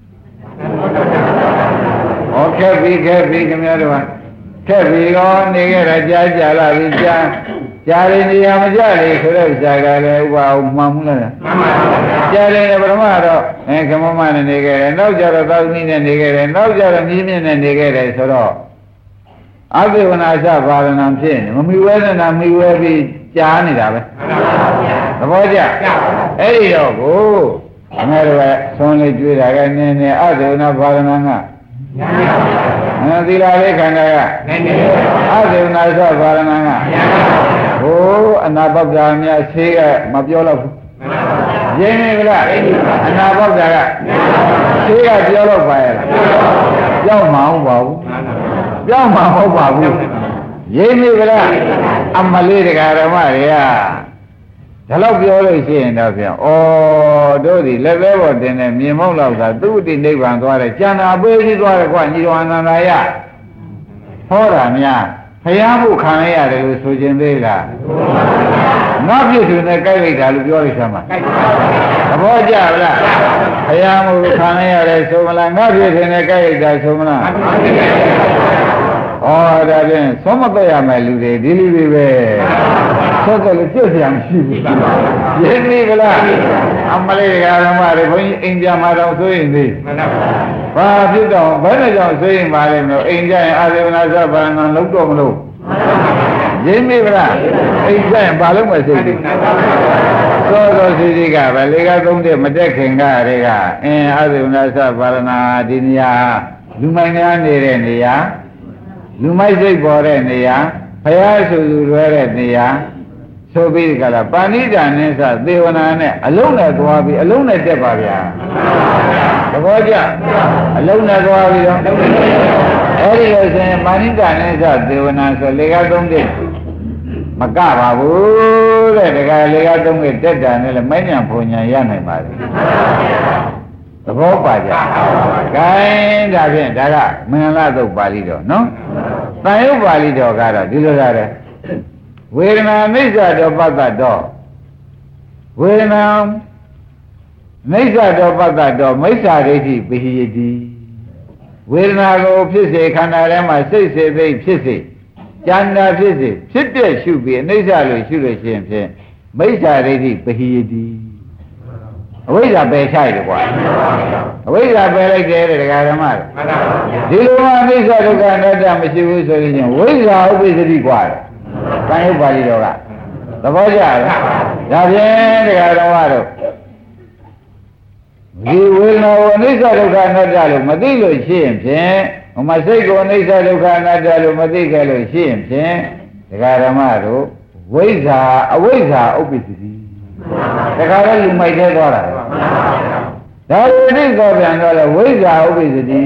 ဟောခက်ပြီခက်ပြီခင်ဗျားတို့ကခက်ပြီကောနေခဲ့တာကြာကြာလာပြီကြာကြာရင်နေရာမကြလေဆိုတော့ဇာကလည်းဥပအောင်မှန်မှုလားမှန်ပါပါကြာတယ်ပထမတော့အဲခမမနဲ့နေခဲ့တယ်နောက်ကြတော့သောက်နီးနဲ့နေခဲ့တယ်နောက်ကြတော့မြင်းမြင့်နဲ့နေခဲ့တယ်ဆိုတော့အဘိဝနာသဘာဝနာဖြစ်နေမမီဝဲနာမီဝဲပြီးကြားနေတာပဲသဘောကျအဲ့ဒီတော့ကိုအမေတို့ကသွန်လေးကျွေးတာကနင်းနေအဘိဝနာဘာဝနာကအဲသီလလေးခန္ဓာကအဘိဝနာသဘာဝနာကဟိုအနာပောက်တာများဆေးကမပြောတော့ဘူးရင်းနေကြလားအနာပောက်တာကဆေးကပြောတော့ပါရဲ့လားပြောင်းမအောင်ပါဘူးပြောင်းမှာမဟုတ်ပါဘူးရင်းနေကြလားအမလေးတရားဓမ္မတွေကဒါတော့ပြောလို့ရှိရင်တော့ပြန်ဩတို့ဒီလက်သေးပေါ်တင်တဲ့မြင်မောက်လောက်ကသူ့တိနိဗ္ဗာန်သွားတယ်ကျန်တာပေးပြီးသွားတယ်ကွာညီတော်အနန္ဒာယဟောတာများဖျားမှုခံရရတယ်လို့ဆိုခြင်းသေးလားငါပြည့်စုံတဲ့ကြိုက်လိုက်တာလို့ပြောလိုက်စမ်းပါသဘောကျလားဖျားမှုခံရတယ်ဆိုမလားငါပြည့်စုံတဲ့ကြိုက်လိုက်တာဆိုမလားဩော်ဒါဖြင့်သုံးမသက်ရမယ်လူတွေဒီလူတွေပဲဆက်တယ်လို့ပြည့်စရာမရှိဘူးရင်းနေကြလားအမလေးဓမ္မတွေဘုန်းကြီးအိမ်ပြန်มาတော့ဆိုရင်သေးမှန်ပါပါဘာဖြစ်တော့ဘယ်နဲ့ကြောင့်ဆိုရင်ပါလဲမလို့အိမ်ကြရင်အာသေဝနာသဘာနာလုံးတော့မလို့ရင်းနေကြလားအိမ်ကြရင်ဘာလို့မစိတ်ဘူးသောသောစီစီကပဲလေကသုံးတဲ့မတက်ခင်ကတည်းကအင်းအာသေဝနာသဘာနာဒီနေရာလူမိုင်းများနေတဲ့နေရာလူမိုက်စိတ်ပေါ်တဲ့နေရာဘုရားဆိုသူလွဲတဲ့နေရာဆိုပြီးကြလားပါဏိဒာနိသသေဝနာနဲ့အလုံးနဲ့သွားပြီးအလုံးနဲ့တက်ပါဗျာသဘောကျအလုံးနဲ့သွားပြီးတော့အဲ့ဒီလိုဆိုရင်ပါဏိဒာနိသသေဝနာဆိုလေကသုံးတဲ့မကပါဘူးတဲ့တခါလေကသုံးတဲ့တက်တာနဲ့လည်းမိုင်းညာဖုန်ညာရနိုင်ပါလေသဘောပါကြ။ဂိုင်းဒါဖြင့်ဒါကမင်္ဂလာသုတ်ပါဠိတော်နော်။တန်ရုပ်ပါဠိတော်ကတော့ဒီလိုထားတယ်။ဝေဒနာမိစ္ဆာတောပတ္တတောဝေဒနာမိစ္ဆာတောပတ္တတောမိစ္ဆာဒိဋ္ဌိပိဟိယတိဝေဒနာကိုဖြစ်စေခန္ဓာထဲမှာစိတ်စေသိဖြစ်စေဉာဏ်နာဖြစ်စေဖြစ်တဲ့ရှုပြီးအနိစ္စလို့ရှုလို့ရှိရင်ဖြင့်မိစ္ဆာဒိဋ္ဌိပိဟိယတိအဝိဇ္ဇာပယ်ချရတယ်ကွာအဝိဇ္ဇာပယ်လိုက်တယ်တဲ့ဒကာဓမ္မတွေဒီလိုမှအိစ္ဆဒုက္ခအနတ္တမရှိဘူးဆိုရင်ဝိဇ္ဇာဥပ္ပစ္စတိကွာတန်ရုပ်ပါဠိတော်ကသဘောကျလားဒါဖြင့်ဒကာဓမ္မတို့ဒီဝေဒနာကိုအိစ္ဆဒုက္ခအနတ္တလို့မသိလို့ရှိရင်ဖြင့်ဟိုမှာစိတ်ကိုအိစ္ဆဒုက္ခအနတ္တလို့မသိခဲ့လို့ရှိရင်ဖြင့်ဒကာဓမ္မတို့ဝိဇ္ဇာအဝိဇ္ဇာဥပ္ပစ္စတိတခါတော့လူမိုက်သေးသွားတာဒါလိုသိသောပြန်တော့လေဝိဇ္ဇာဥပ္ပစ္စတိ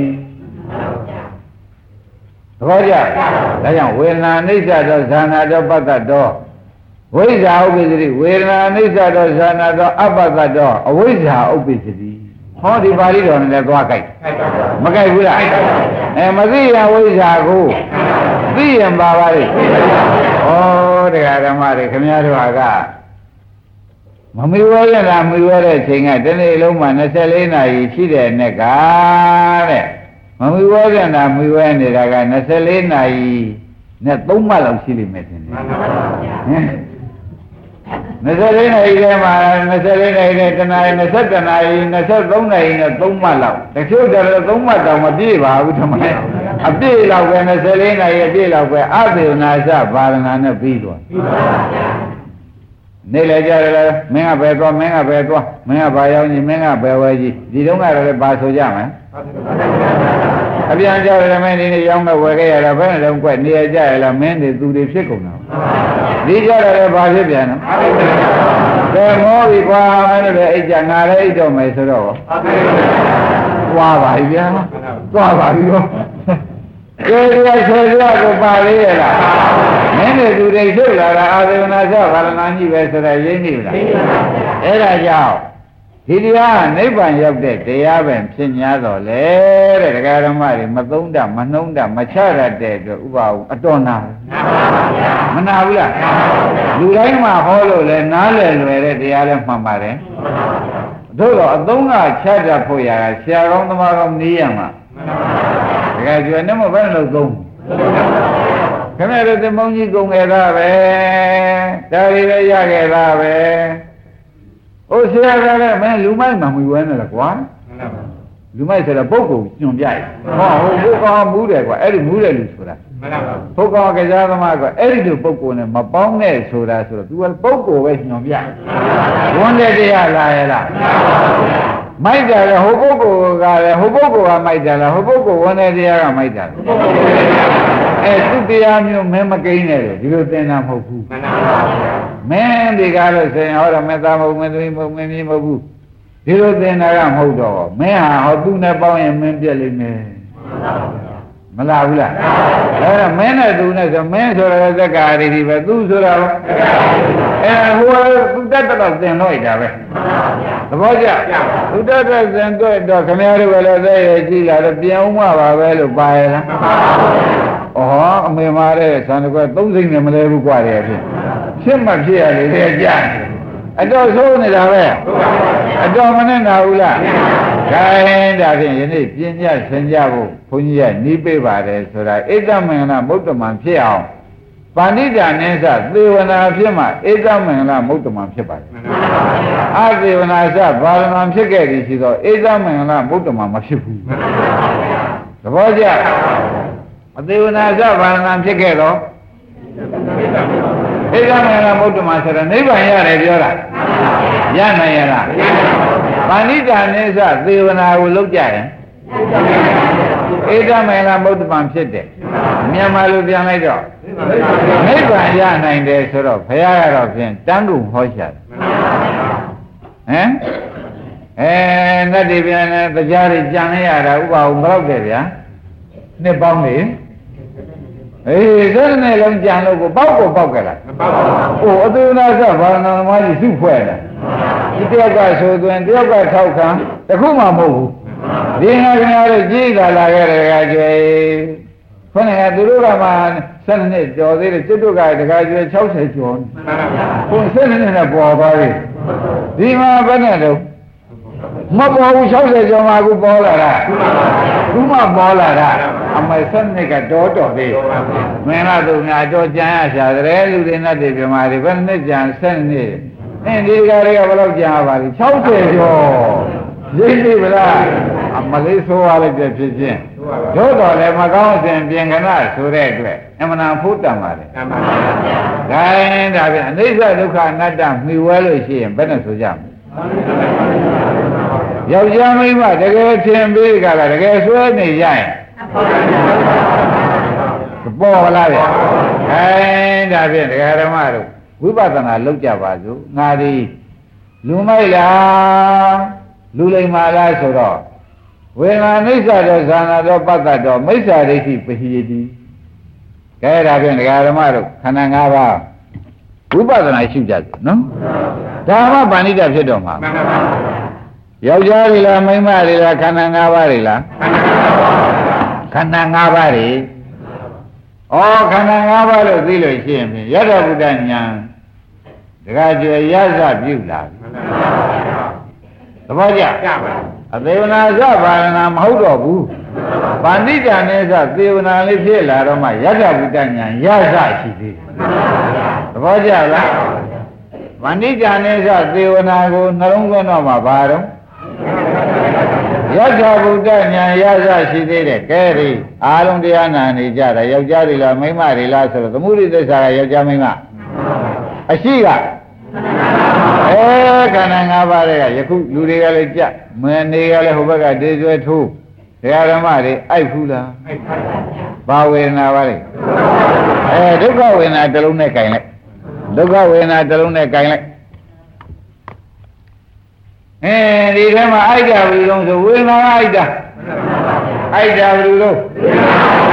သဘောကျဒါကြောင့်ဝေဒနာအိစ္ဆတောဇာနာတောပတ္တတောဝိဇ္ဇာဥပ္ပစ္စတိဝေဒနာအိစ္ဆတောဇာနာတောအပတ္တတောအဝိဇ္ဇာဥပ္ပစ္စတိဟောဒီပါဠိတော်နဲ့လည်းသွားကြိုက်မကြိုက်ဘူးလားအဲမသိရဝိဇ္ဇာကိုသိရင်ပါပါလေဩတရားဓမ္မတွေခင်ဗျားတို့ကမမီဝဲရတာမီဝဲတဲ့ချိန်ကတနေ့လုံးမှာ၂၄နာရီရှိတဲ့နဲ့ကတဲ့မမီဝဲရတာမီဝဲနေတာက၂၄နာရီနဲ့သုံးမှတ်လောက်ရှိလိမ့်မယ်ထင်တယ်၂၄နာရီထဲမှာ၂၄နာရီနဲ့တနာရီ၂၁နာရီ၂၃နာရီနဲ့သုံးမှတ်လောက်တချို့တော့သုံးမှတ်တောင်မပြည့်ပါဘူးထမင်းအပြည့်လောက်ပဲ၂၄နာရီအပြည့်လောက်ပဲအသေနာစဘာဝနာနဲ့ပြီးသွားနေလေကြတယ်မင်းကပဲသွားမင်းကပဲသွားမင်းကဘာရောက်ကြီးမင်းကပဲဝဲကြီးဒီတုန်းကတော့လည်းဘာဆိုကြမယ်အပြန်ကြတယ်မင်းဒီနေ့ရောင်းတော့ဝယ်ခဲ့ရတာဘယ်နဲ့တော့ကွနေရကြရလားမင်းတွေသူတွေဖြစ်ကုန်တာဒီကြတယ်လည်းဘာဖြစ်ပြန်လဲကဲမောပြီကွာမင်းတို့လည်းအိတ်ကြငါလည်းအိတ်တော့မယ်ဆိုတော့သွားပါပြီဗျာသွားပါပြီရောကျေရဆွေရကိုပါလေရလားမင်းတို့သူတွေထုတ်လာတာအာသေဝနာစဘာလနာကြီးပဲဆိုတာရင်းနေပြီလားအဲ့ဒါကြောင့်ဒီတရားနိဗ္ဗာန်ရောက်တဲ့တရားပဲဖြစ်냐တော့လေတဲ့ဒကာဓမ္မတွေမသုံးတတ်မနှုံးတတ်မချရတဲ့အတွက်ဥပအောင်အတော်နာမနာဘူးလားလူတိုင်းမှာဟောလို့လဲနားလည်လွယ်တဲ့တရားလဲမှန်ပါတယ်သို့တော့အသုံးကချတတ်ဖို့ရတာဆရာကောင်းသမားကောင်းနေရမှာဒကာကျွန်းနဲ့မဘယ်လိုသုံးခင်ဗျားတို့သမုံကြီးကုန်ခဲ့တာပဲဒါတွေလည်းရခဲ့တာပဲဟိုဆရာကလည်းမင်းလူမိုက်မှမဝဲနဲ့လားကွာလူမိုက်ဆိုတော့ပုဂ္ဂိုလ်ညွန်ပြတယ်ဟောဟိုဘုကောင်မူးတယ်ကွာအဲ့ဒီမူးတယ်လူဆိုတာဘုကောင်ကစားသမားကအဲ့ဒီလိုပုဂ္ဂိုလ်နဲ့မပေါင်းနဲ့ဆိုတာဆိုတော့ तू ကပုဂ္ဂိုလ်ပဲညွန်ပြဝန်တဲ့တရားလားရဲ့လားမိုက်တယ်ဟိုပုဂ္ဂိုလ်ကလည်းဟိုပုဂ္ဂိုလ်ကမိုက်တယ်လားဟိုပုဂ္ဂိုလ်ဝန်တဲ့တရားကမိုက်တယ်အဲသူတရားမျိုးမင်းမကိန်းနဲ့ဒီလိုသင်တာမဟုတ်ဘူးမင်းဒီကားလို့ဆိုရင်ဟောတော့မေတ္တာမဟုတ်မသမီးမဟုတ်မင်းကြီးမဟုတ်ဘူးဒီလိုသင်တာကမဟုတ်တော့မင်းဟာဟောသူ့နဲ့ပေါင်းရင်မင်းပြက်လိမ့်မယ်မလားဘူးလားအဲဒါမင်းနဲ့သူနဲ့ဆိုမင်းဆိုရတဲ့သက္ကာရီဒီပဲသူဆိုတာအဲဟိုသူတတ်တော့သင်လို့ရတာပဲသဘောကျသူတတ်တဲ့သင်တော့တော့ခင်ဗျားတို့ကလည်းသိရကြည့်လာတော့ပြန်ဦးမှာပါပဲလို့ပါရလားဩအမေမာတဲ့ဆန္ဒကွသုံးစိမ့်နဲ့မလဲဘူးกว่าတယ်ဖြစ်ဖြစ်မှဖြစ်ရလေတဲ့ကြာအတော်ဆိုးနေတာပဲအတော်မနဲ့နာဘူးလားခိုင်းဒါဖြင့်ယနေ့ပြင်းညဆင်ကြဖို့ဘုန်းကြီးကနီးပေးပါတယ်ဆိုတာဣဒ္ဓမင်္ဂလမုဒ္ဓမံဖြစ်အောင်ပါဏိတာနိစ္စသေဝနာဖြစ်မှဣဒ္ဓမင်္ဂလမုဒ္ဓမံဖြစ်ပါတယ်အသေဝနာစဘာလနာဖြစ်ခဲ့သည်ရှိတော့ဣဒ္ဓမင်္ဂလမုဒ္ဓမံမဖြစ်ဘူးသဘောကျအသေဝနာစဘာလနာဖြစ်ခဲ့တော့ဣဒ္ဓမင်္ဂလမုဒ္ဓမံဆိုတော့နိဗ္ဗာန်ရတယ်ပြောတာရနိုင်ရလားပါဏိတာနိစ္စသေဝနာကိုလောက်ကြရင်ဣဒ္ဓမင်္ဂလမုဒ္ဓမံဖြစ်တယ်မြန်မာလိုပြန်လိုက်တော့နိဗ္ဗာန်ရနိုင်တယ်ဆိုတော့ဘုရားကတော့ဖြင့်တန်းကုန်ဟောရှာတယ်ဟမ်အဲနတ်တွေပြန်တယ်တရားတွေကြံရတာဥပအောင်မလောက်တယ်ဗျာနှစ်ပေါင်းနေအေးဒါနဲ့လုံးကြံလို့ကိုပေါက်ကိုပေါက်ကြလားမပေါက်ပါဘူး။အိုအသေနာကဘာနာသမားကြီးစုဖွဲ့တာ။ဒီတယောက်ကဆိုသွင်းတယောက်ကထောက်ခံတခုမှမဟုတ်ဘူး။ဒီငါခင်ဗျားတို့ကြည်သာလာခဲ့တဲ့ကကြွယ်။ခொနဲ့ကသူတို့ကမှဆယ်နှစ်ကျော်သေးတယ်ကျွတ်တို့ကတကကြွယ်၆၀ကျော်။ခုဆယ်နှစ်နဲ့ပေါ်သွားပြီ။ဒီမှာဘယ်နဲ့တော့မပေါ်ဘူး၆၀ကျော်မှအခုပေါ်လာတာ။ခုမှပေါ်လာတာ။အမေဆက်နှစ်ကတော်တော်သေးမင်းလားသူများတော့ကြံရရှာတယ်လူတွေနဲ့တည်းပြမာတွေဘယ်နှစ်ကြံဆက်နှစ်အင်းဒီကတွေကဘယ်လောက်ကြံရပါလိမ့်၆၀ကျော်ရိပ်ပြီဗလားအမလေးဆိုရလိုက်ပြဖြစ်ချင်းတို့တော်လည်းမကောင်းစဉ်ပြင်ကနာဆိုတဲ့အတွက်အမှန်တန်ဖို့တန်ပါလေတန်ပါပါဒါရင်ဒါပြန်အနိစ္စဒုက္ခအနတ္တမှီဝဲလို့ရှိရင်ဘယ်နဲ့ဆိုကြမလဲယောက်ျားမိန်းမတကယ်ထင်ပြီးကြတာတကယ်ဆွဲနေကြရင်ပေါ်လာဗျာအဲဒါဖြင့်ဒကာဓမ္မတို့ဝိပဿနာလုပ်ကြပါစို့ငါဒီလူမိုက်လားလူလိမ္မာလားဆိုတော့ဝေဒနာနိစ္စတော့ဇာနာတော့ပတ္တတော့မိစ္ဆာဒိဋ္ဌိပဟိယတိကဲဒါဖြင့်ဒကာဓမ္မတို့ခန္ဓာ၅ပါးဝိပဿနာရှုကြစို့နော်ဒါမှပါဏိတဖြစ်တော့မှာယောက်ျားတွေလားမိန်းမတွေလားခန္ဓာ၅ပါးတွေလားခန္ဓာ၅ပါးတွေဩခန္ဓာ၅ပါးလို့သိလို့ရှိရင်ယတ္တဗုဒ္ဓဉာဏ်တခါကျွေရသပြုလာပြီသဘောကျအသေဝနာသဘာဝနာမဟုတ်တော့ဘူးပါဏိတာနဲ့သသေဝနာလေးဖြစ်လာတော့မှယတ္တဗုဒ္ဓဉာဏ်ရသရှိသေးတယ်သဘောကျလားပါဏိတာနဲ့သသေဝနာကိုနှလုံးသွင်းတော့မှဘာတော့ယက္ခဗုဒ္ဓဉာဏ်ရသရှိသေးတယ်ကဲဒီအာလုံးတရားနာနေကြတာယောက်ျားတွေလားမိန်းမတွေလားဆိုတော့သမုဒိသစ္စာကယောက်ျားမိန်းမအရှိကအဲခန္ဓာ၅ပါးတွေကယခုလူတွေကလည်းကြမင်းနေကလည်းဟိုဘက်ကဒေကျွဲထိုးတရားဓမ္မတွေအိုက်ဘူးလားဘာဝေဒနာပါလဲအဲဒုက္ခဝေဒနာတစ်လုံးနဲ့ခြင်လိုက်ဒုက္ခဝေဒနာတစ်လုံးနဲ့ခြင်လိုက်အဲဒီထဲမှာအိုက်တာဘယ်လိုလဲဆိုဝေဒနာအိုက်တာအိုက်တာဘယ်လိုလဲ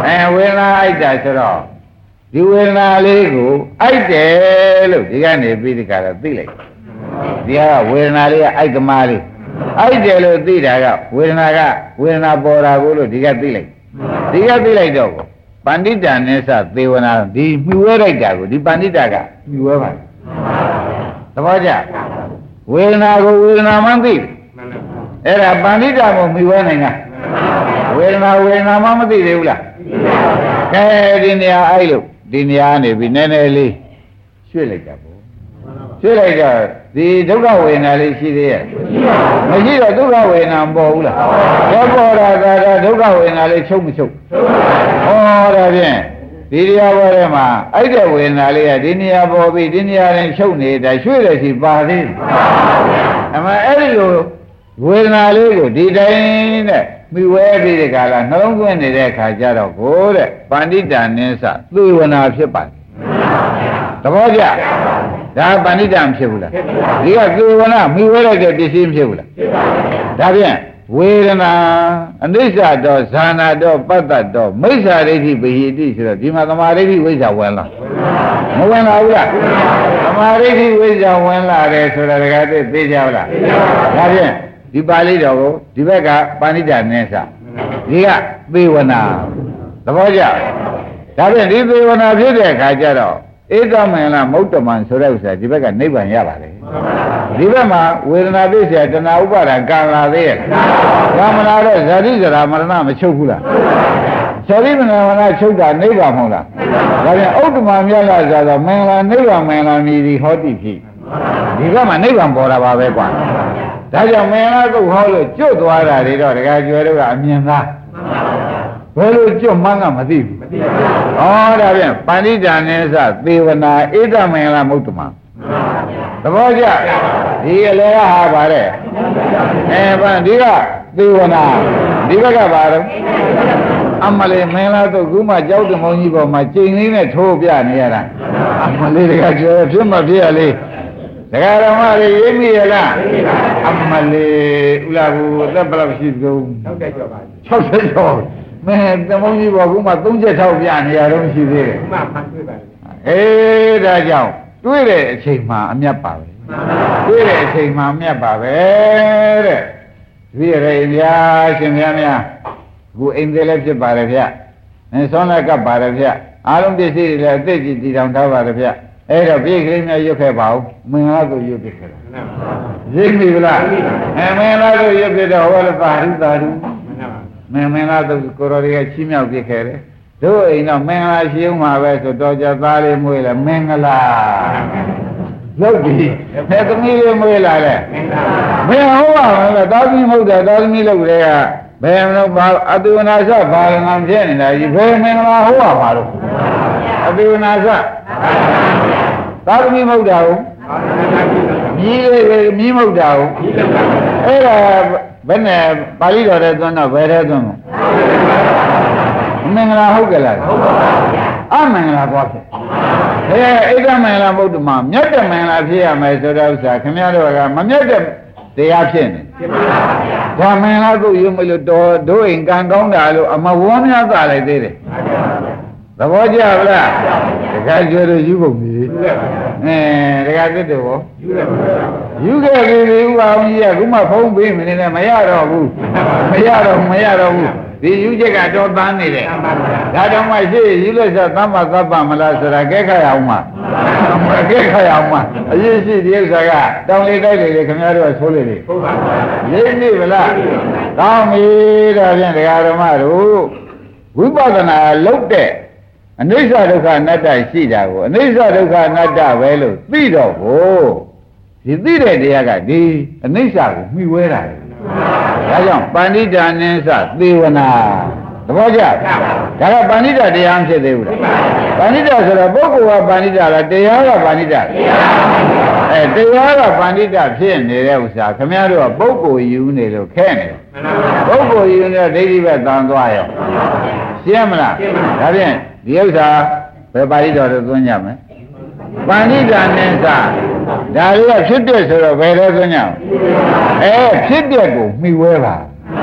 အဲဝေဒနာအိုက်တာဆိုတော့ဒီဝေဒနာလေးကိုအိုက်တယ်လို့ဒီကနေပြီးဒီကတော့သိလိုက်ဒီကဝေဒနာလေးကအိုက်ကမားလေးအိုက်တယ်လို့သိတာကဝေဒနာကဝေဒနာပေါ်တာကိုလို့ဒီကသိလိုက်ဒီကသိလိုက်တော့ပန္တိတာနဲ့စသေဝနာဒီမြှဝဲလိုက်တာကိုဒီပန္တိတာကမြှဝဲပါသဘောကျဝေဒနာကိုဝေဒနာမှသိအဲ့ဒါပန္တိတာကိုမြှဝဲနိုင်တာဝေဒနာဝေဒနာမှမသိသေးဘူးလားကဲဒီနေရာအဲ့လို့ဒီနေရာနေပြီနည်းနည်းလေးရွှေ့လိုက်တာပေါ့ရွှေ့လိုက်တော့ဒီဒုက္ခဝေဒနာလေးရှိသေးရဲ့မရှိတော့ဒုက္ခဝေဒနာမပေါ်ဘူးလားပေါ်ပေါ်တာကဒုက္ခဝေဒနာလေးချုပ်မချုပ်ဟောဒါဖြင့်ဒီနေရာပေါ်ထဲမှာအဲ့တဲ့ဝေဒနာလေးကဒီနေရာပေါ်ပြီးဒီနေရာတိုင်းချုပ်နေတာရွှေ့တယ်ရှိပါသေးတယ်အမှအဲ့ဒီလိုဝေဒနာလေးကိုဒီတိုင်းနဲ့မိဝဲပြီးတဲ့ကာလနှလုံးသွင်းနေတဲ့အခါကျတော့ကိုတဲ့ပန္တိတာနင်းစသေဝနာဖြစ်ပါတယ်သဘောကျဒါပန္တိတာမဖြစ်ဘူးလားဒီကသေဝနာမိဝဲလိုက်တဲ့ပစ္စည်းမဖြစ်ဘူးလားဒါဖြင့်ဝေဒနာအနိစ္စတော့ဇာနာတော့ပတ္တတော့မိစ္ဆာဒိဋ္ဌိပဟိတိဆိုတော့ဒီမှာသမာဓိဋ္ဌိဝိဇ္ဇာဝင်လာမဝင်လာဘူးလားသမာဓိဋ္ဌိဝိဇ္ဇာဝင်လာတယ်ဆိုတာတကယ်သိသေးကြလားဒါဖြင့်ဒီပါဠိတော်ကိုဒီဘက်ကပဏိတာနဲ့စဒီကသေဝနာသဘောကျဒါဖြင့်ဒီသေဝနာဖြစ်တဲ့အခါကျတော့ဧကမင်္ဂလမုဒ္ဓမံဆိုတဲ့ဥစ္စာဒီဘက်ကနိဗ္ဗာန်ရပါတယ်ဒီဘက်မှာဝေဒနာပြည့်စရာတဏှာဥပါဒံကံလာသေးရဲ့ကာမလာတော့ဇာတိဇရာမရဏမချုပ်ဘူးလားဇာတိမရဏချုပ်တာနိဗ္ဗာန်မဟုတ်လားဒါဖြင့်ဥဒ္ဓမမြတ်လာဆိုတော့မင်္ဂလာနိဗ္ဗာန်မင်္ဂလာမြည်ဒီဟောတိဖြစ်ဒီဘက်မှာနိဗ္ဗာန်ပေါ်တာပါပဲကွာဒါကြောင့်မင်္ဂလာကုတ်ဟောလို့ကျွတ်သွားတာတွေတော့ဒကာကျွယ်တို့ကအမြင်သားဘယ်လိုကျွတ်မှန်းကမသိဘူးမသိပါဘူးဩဒါဖြင့်ပန္တိတာနဲ့စသေဝနာဧတမင်္ဂလာမုဒ္ဓမသဘောကျဒီအလေကဟာပါတဲ့အဲဗန်ဒီကသေဝနာဒီဘက်ကပါတော့အမလေးမင်္ဂလာတော့ခုမှကြောက်တမုံကြီးပေါ်မှာချိန်လေးနဲ့ထိုးပြနေရတာအမလေးဒကာကျွယ်ဖြစ်မဖြစ်ရလေဒကာတော်မလေးရေးမိရလားအမလေးဥလာဘူးအသက်ဘယ်လောက်ရှိသလဲ၆၀ကျော်ပါ၆၀ကျော်မဲတမုံကြီးပေါ်ကမှ၃ချက်ထောက်ပြနေရတော့ရှိသေးတယ်မှန်ပါတွေ့ပါအေးဒါကြောင့်တွေ့တဲ့အချိန်မှအမြတ်ပါပဲတွေ့တဲ့အချိန်မှအမြတ်ပါပဲတဲ့ဒီရည်ဗျာရှင်ဗျာများအခုအိမ်သေးလည်းဖြစ်ပါတယ်ဗျအဲဆောင်းလက်ကပ်ပါတယ်ဗျအားလုံးပစ္စည်းတွေလည်းအသိကြည်တည်ထောင်ထားပါတယ်ဗျအဲ့တော့ပြည့်ကလေးများရွတ်ခဲ့ပါဦးမင်္ဂလာကိုရွတ်ပြခဲ့တာရိပ်ပြီလားအဲမင်္ဂလာကိုရွတ်ပြတော့ဟောလည်းပါရုသာရုမင်္ဂလာတို့ကိုရော်တွေကချီးမြှောက်ပြခဲ့တယ်တို့အိမ်တော့မင်္ဂလာရှိအောင်မှာပဲဆိုတော့ကြသားလေးမွေးလဲမင်္ဂလာလုပ်ပြီအဲသမီးလေးမွေးလာလဲမင်္ဂလာဟုတ်ပါမယ်တာသမီးမဟုတ်တယ်တာသမီးလုပ်တဲ့ကဘယ်လိုပါအတုနာစဘာလငံဖြစ်နေတာကြီးဘယ်မင်္ဂလာဟုတ်ပါပါလို့အတုနာစသာသမီမဟုတ်တာကိုမြည်လေးမြည်မဟုတ်တာကိုအဲ့ဒါဘယ်နဲ့ပါဠိတော်တဲ့သွန်းတော့ဘယ်တဲ့သွန်းကိုမင်္ဂလာဟုတ်ကြလားဟုတ်ပါဘူးအမင်္ဂလာသွားဖြစ်အဲဧကမင်္ဂလာမဟုတ်တော့မှမြတ်တဲ့မင်္ဂလာဖြစ်ရမယ်ဆိုတဲ့ဥစ္စာခင်ဗျားတို့ကမမြတ်တဲ့တရားဖြစ်နေဒါမင်္ဂလာကိုယူမလို့တော်တို့အိမ်ကံကောင်းတာလို့အမဝန်းများသာလိုက်သေးတယ်သဘောကျဗလားတခါကျွဲတို့ယူကုန်ပြီအဲတခါသစ်တို့ရောယူခဲ့ပြီဥပအောင်ကြီးကခုမှဖုံးပေးမနေနဲ့မရတော့ဘူးမရတော့မရတော့ဘူးဒီယူချက်ကတော့တန်းနေတယ်ဒါတော့မှရှိယူလို့ဆိုသမ္မာသဗ္ဗမလားဆိုတာကဲခရအောင်မှာမကဲခရအောင်မှာအရေးရှိဒီဥစ္စာကတောင်းလေးတိုက်လေခင်ဗျားတို့ဆိုးလေလေဟုတ်ပါဘူးရေးနေဗလားကောင်းပြီဒါဖြင့်ဒကာဓမ္မတို့ဝိပဿနာလုပ်တဲ့အနိစ္စဒုက္ခအနတ္တရှိတာကိုအနိစ္စဒုက္ခအနတ္တပဲလို့သိတော့ကိုဒီသိတဲ့တရားကဒီအနိစ္စကိုမှီဝဲတာလေဒါကြောင့်ပန္တိတာနိစ္စသေဝနာသဘောကျဒါကပန္တိတာတရားမဖြစ်သေးဘူးလားပန္တိတာဆိုတော့ပုဂ္ဂိုလ်ကပန္တိတာလားတရားကပန္တိတာအဲတရားကပန္တိတာဖြစ်နေတဲ့ဥစ္စာခင်ဗျားတို့ကပုဂ္ဂိုလ်ယူနေလို့ခဲနေတယ်ပုဂ္ဂိုလ်ယူနေဒိဋ္ဌိပဲတန်သွားရောရှင်းမလားဒါဖြင့်ဒီဥစ္စာဘယ်ပါဠိတော်တို့သွင်းကြမလဲပန္တိတာနိစ္စဒါလေးကဖြစ်တဲ့ဆိုတော့ဘယ်လိုသွင်းကြမလဲအဲဖြစ်တဲ့ကိုမှီဝဲပါ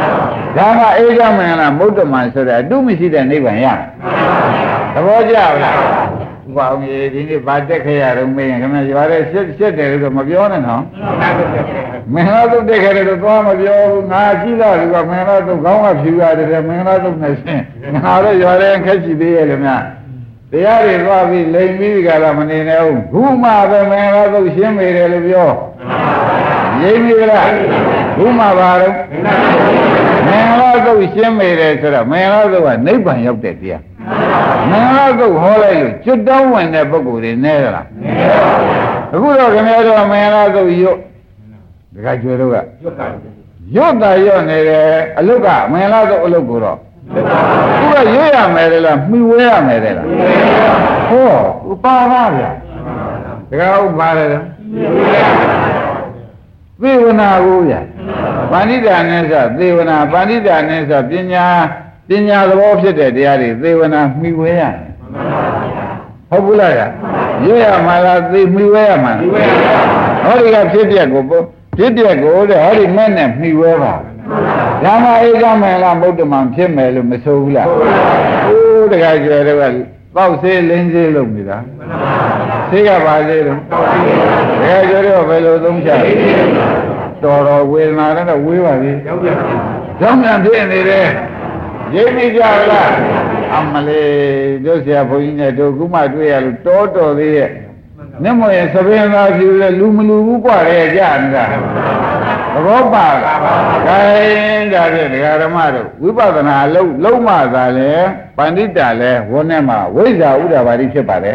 ဒါမှအေကမင်္ဂလာမုဒ္ဓမဆိုတာအတုမရှိတဲ့နိဗ္ဗာန်ရသဘောကျလားဥပအောင်ကြီးဒီနေ့ဗာတက်ခဲ့ရတော့မင်းခင်ဗျရွာတဲ့ရှက်ရှက်တယ်လို့မပြောနဲ့နော်မင်္ဂလာသုတ်တက်ခဲ့တယ်တော့သွားမပြောဘူးငါကြည့်လာလို့ကမင်္ဂလာသုတ်ခေါင်းကဖြူရတယ်မင်္ဂလာသုတ်နဲ့ရှင်းငါတော့ရွာတဲ့ခက်ရှိသေးရဲ့လေများတရားတွေသွားပြီးလိမ်ပြီးကြလားမနေနဲ့ဦးခုမှပဲမင်္ဂလာသုတ်ရှင်းမိတယ်လို့ပြောရိပ်ပြီလားခုမှပါတော့မင်္ဂလာသုတ်ရှင်းမိတယ်ဆိုတော့မင်္ဂလာသုတ်ကနိဗ္ဗာန်ရောက်တဲ့တရားမင်္ဂလာသုတ်ဟောလိုက်လို့ကျွတ်တောင်းဝင်တဲ့ပုဂ္ဂိုလ်တွေနဲကြလားအခုတော့ခင်ဗျားတို့မင်္ဂလာသုတ်ရွတ်ဒကာကျွေတို့ကရွတ်တာရွတ်နေတယ်အလုတ်ကမင်္ဂလာသုတ်အလုတ်ကိုတော့သူကရွတ်ရမယ်လားမှီဝဲရမယ်လားဟောဥပါပါဗျာဒကာဥပါတယ်သေဝနာကိုဗျာပါဏိတာနဲ့ဆိုသေဝနာပါဏိတာနဲ့ဆိုပညာပညာသဘောဖြစ်တဲ့တရားတွေသေဝနာမှီဝဲရတယ်ဟုတ်ဘူးလားရွတ်ရမှာလားသေမှီဝဲရမှာဟောဒီကဖြစ်ပြက်ကိုဖြစ်ပြက်ကိုတဲ့ဟောဒီမဲ့နဲ့မှီဝဲပါဓမ္မဧကမင်္ဂလာမုဒ္ဓမံဖြစ်မယ်လို့မဆိုဘူးလားအိုးတခါကျွယ်တော့ပေါက်သေးလင်းသေးလို့နေတာသေးကပါသေးလို့တခါကျွယ်တော့ဘယ်လိုသုံးချတော်တော်ဝေဒနာနဲ့ဝေးပါပြီကြောင်းပြန်ဖြစ်နေတယ်ရိပ်မိကြလားအမလေးတို့ဆရာဘုန်းကြီးနဲ့တို့ခုမှတွေ့ရလို့တော်တော်သေးရဲ့မျက်မှောက်ရဲ့သဘင်သာဖြူလဲလူမလူဘူးกว่าတဲ့ကြာနေတာသဘောပါလားခိုင်းဒါဖြင့်ဒကာဓမ္မတို့ဝိပဿနာလုံးလုံးမသာလဲပဏိတလဲဝန်းထဲမှာဝိဇ္ဇာဥဒ္ဒဘာတိဖြစ်ပါတယ်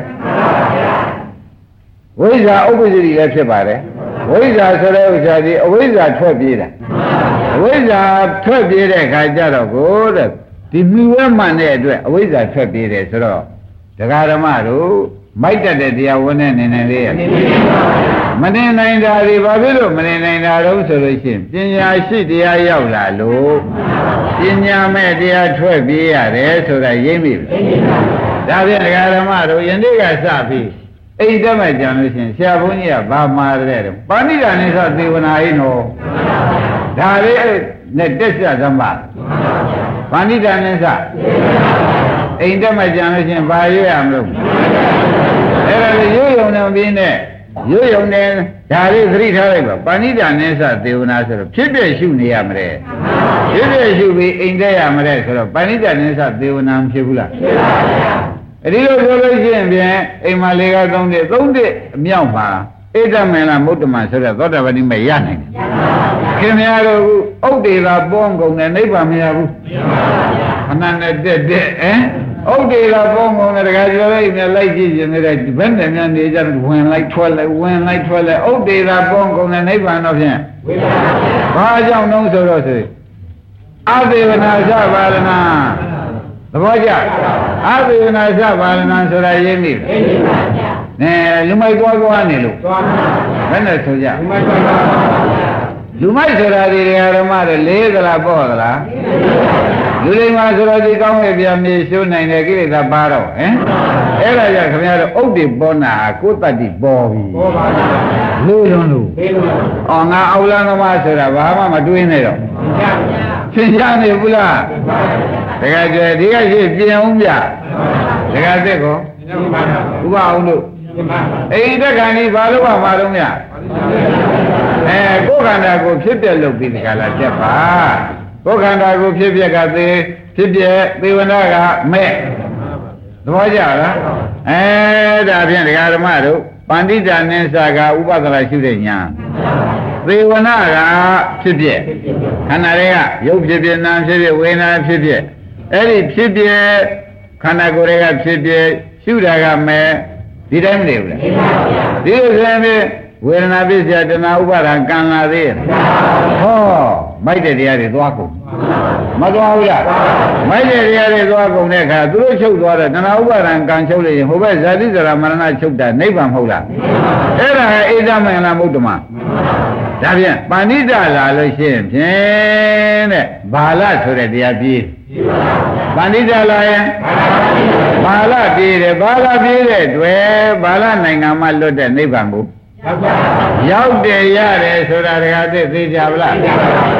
ဝိဇ္ဇာဥပ္ပဇ္ဇိလည်းဖြစ်ပါတယ်ဝိဇ္ဇာဆိုတဲ့ဥစ္စာဒီအဝိဇ္ဇာထွက်ပြေးတာအဝိဇ္ဇာထွက်ပြေးတဲ့ခါကျတော့ကိုတဲ့ဒီမြူဝဲမှန်တဲ့အတွက်အဝိဇ္ဇာထွက်ပြေးတယ်ဆိုတော့ဒကာဓမ္မတို့မိုက်တတ်တဲ့တရားဝန်းနဲ့နေနေလေးရမနေနိုင်တာဒီဘာဖြစ်လို့မနေနိုင်တာတော့ဆိုလို့ရှိရင်ပညာရှိတရားရောက်လာလို့ပညာမဲ့တရားထွက်ပြေးရတယ်ဆိုတာရိပ်မိပြီဒါဖြင့်ဒကာဓမ္မတို့ယနေ့ကစပြီးအိတ်တက်မဲ့ကြံလို့ရှိရင်ဆရာဘုန်းကြီးကဘာမှာတဲ့ပါဏိတာနိသသေဝနာဟိနောဒါလေးနဲ့တက်ဆက်သမပါဏိတာနိသအိမ်တက်မဲ့ကြံလို့ရှိရင်ဘာရွရမလို့အဲ့ဒါလေရွရုံနဲ့ပြင်းနဲ့ရွရုံနဲ့ဒါလေးသတိထားလိုက်ပါပါဏိတာနိသသေဝနာဆိုတော့ဖြစ်ပြရှုနေရမလဲဖြစ်ပြရှုပြီးအိမ်တက်ရမလဲဆိုတော့ပါဏိတာနိသသေဝနာမဖြစ်ဘူးလားဖြစ်ပါဗျာအဲဒီလိုပြောလို့ရှိရင်ဖြင့်အိမ်မှာလေးကသုံးတဲ့သုံးတဲ့အမြောက်မှာဣဒ္ဓမင်္ဂလာမုဒ္ဓမဆိုတဲ့သောတာပတိမေရနိုင်တယ်ခင်ဗျားတို့ဥဒ္ဒေသာပေါင်းကုန်တဲ့နိဗ္ဗာန်မရဘူးခဏနဲ့တက်တက်ဟမ်ဥဒ္ဒေသာပေါင်းကုန်တဲ့တခါကျော်လိုက်မြလိုက်ကြည့်ရင်လည်းဘယ်နဲ့များနေကြဝင်လိုက်ထွက်လိုက်ဝင်လိုက်ထွက်လိုက်ဥဒ္ဒေသာပေါင်းကုန်တဲ့နိဗ္ဗာန်တော့ဖြင့်ဘာကြောင့်လုံးဆိုတော့ဆိုအသေဝနာသဘာဝနာသဘောကျအသေဝနာသဘာဝနာဆိုတာရင်းမိတယ်နဲလူမိုက်သွားသွားနေလို့ဘယ်နဲ့ဆိုကြလူမိုက်ဆိုတာဒီဓမ္မတွေလေးသလားပေါ့သလားလူလိမ္မာဆိုတော့ဒီကောင်းရဲ့ပြန်မြေရှုနိုင်တဲ့ကိလေသာပါတော့ဟင်အဲ့ဒါကြောင့်ခင်ဗျားတို့ဥဒ္ဒေပေါ်နာကိုတတ္တိပေါ်ပြီပေါ်ပါဘူးလူလုံးလူအော်ငါအောက်လန်းသမားဆိုတာဘာမှမတွေးနဲ့တော့သင်ရှားနေဘူးလားတကယ်ကြဒီကရှိပြင်အောင်ပြတကယ်သက်ကောဥပအောင်လို့အိမ်တက်ခံဒီဘာလို့မှမတော့မြအဲကိုယ်ခန္ဓာကိုဖြစ်ပြလုပ်ပြီးဒီကလာချက်ပါကိုယ်ခန္ဓာကိုဖြစ်ပြကသေးဖြစ်ပြသေဝနာကမဲ့သဘောကျလားအဲဒါဖြင့်ဒကာဓမ္မတို့ပန္တိတာနိစ္စကဥပဒနာရှုတဲ့ညာသေဝနာကဖြစ်ပြခန္ဓာတွေကရုပ်ဖြစ်ပြနာဖြစ်ပြဝေဒနာဖြစ်ပြအဲ့ဒီဖြစ်ပြခန္ဓာကိုယ်တွေကဖြစ်ပြရှုတာကမဲ့ဒီတိုင်းမနေဘူးလားဒီလိုဆိုရင်ဝေဒနာပြစ္ဆာတဏှာဥပါဒံကံလာသေးရဲ့ဟောမိုက်တဲ့တရားတွေသွားကုန်မသွားဘူးလားမိုက်တဲ့တရားတွေသွားကုန်တဲ့အခါသူတို့ချုပ်သွားတဲ့တဏှာဥပါဒံကံချုပ်လိုက်ရင်ဟိုဘက်ဇာတိဇရာမရဏချုပ်တာနိဗ္ဗာန်မဟုတ်လားအဲ့ဒါဟဲဣဒ္ဓမင်္ဂလာမုဒ္ဓမဒါဖြင့်ပါဏိတလာလို့ရှိရင်ဖြင့်တဲ့ဘာလဆိုတဲ့တရားပြေးပါဏိတလာရင်ဘာလပြေးတယ်ဘာလပြေးတဲ့တွေ့ဘာလနိုင်ငံမှာလွတ်တဲ့နိဗ္ဗာန်ကိုရောက်တယ်ရတယ်ဆိုတာတခါသိသေးကြဗလား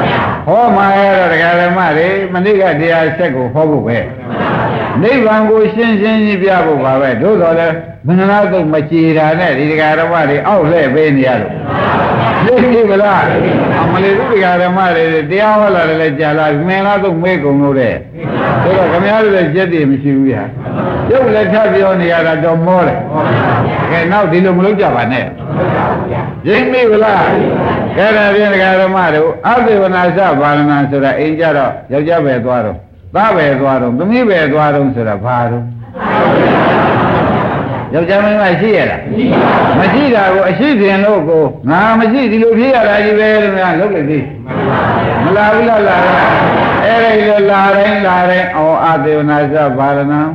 ဟောမှာရတော့တရားဓမ္မတွေမနစ်ကတရားဆက်ကိုဟောဖို့ပဲနိဗ္ဗာန်ကိုရှင်းရှင်းကြီးပြဖို့ပါပဲသို့တော်လည်းမင်္ဂလာတုတ်မကြည်တာနဲ့ဒီတရားဓမ္မတွေအောက်လှည့်ပေးနေရလို့သိပြီမလားအမလေးတို့တရားဓမ္မတွေတရားဟောလာတယ်လည်းကြာလာမင်္ဂလာတုတ်မေးကုန်လို့တဲ့ဆိုတော့ခမည်းတော်လည်းကြက်တည်မရှိဘူးညာရုပ်လည်းထပ်ပြောနေရတာတော့မောတယ်ကဲနောက်ဒီလိုမလုပ်ကြပါနဲ့ရင်းမိဗလားကဲဒါဖြင့်တရားဓမ္မတို့အသေဝနာစဘာလနာဆိုတာအိမ်ကြတော့ယောက်ျားပဲသွားတော့သားပဲသွားတော့သမီးပဲသွားတော့ဆိုတာဘာတော့ယောက်ျားမင်းမရှိရလားမရှိတာကိုအရှိစဉ်လို့ကိုငါမရှိဒီလိုဖြစ်ရတာကြီးပဲလို့များလုပ်လိုက်သေးမလာဘူးလားလာအဲ့ဒီလိုလာတိုင်းလာတိုင်းအော်အသေဝနာစဘာလနာ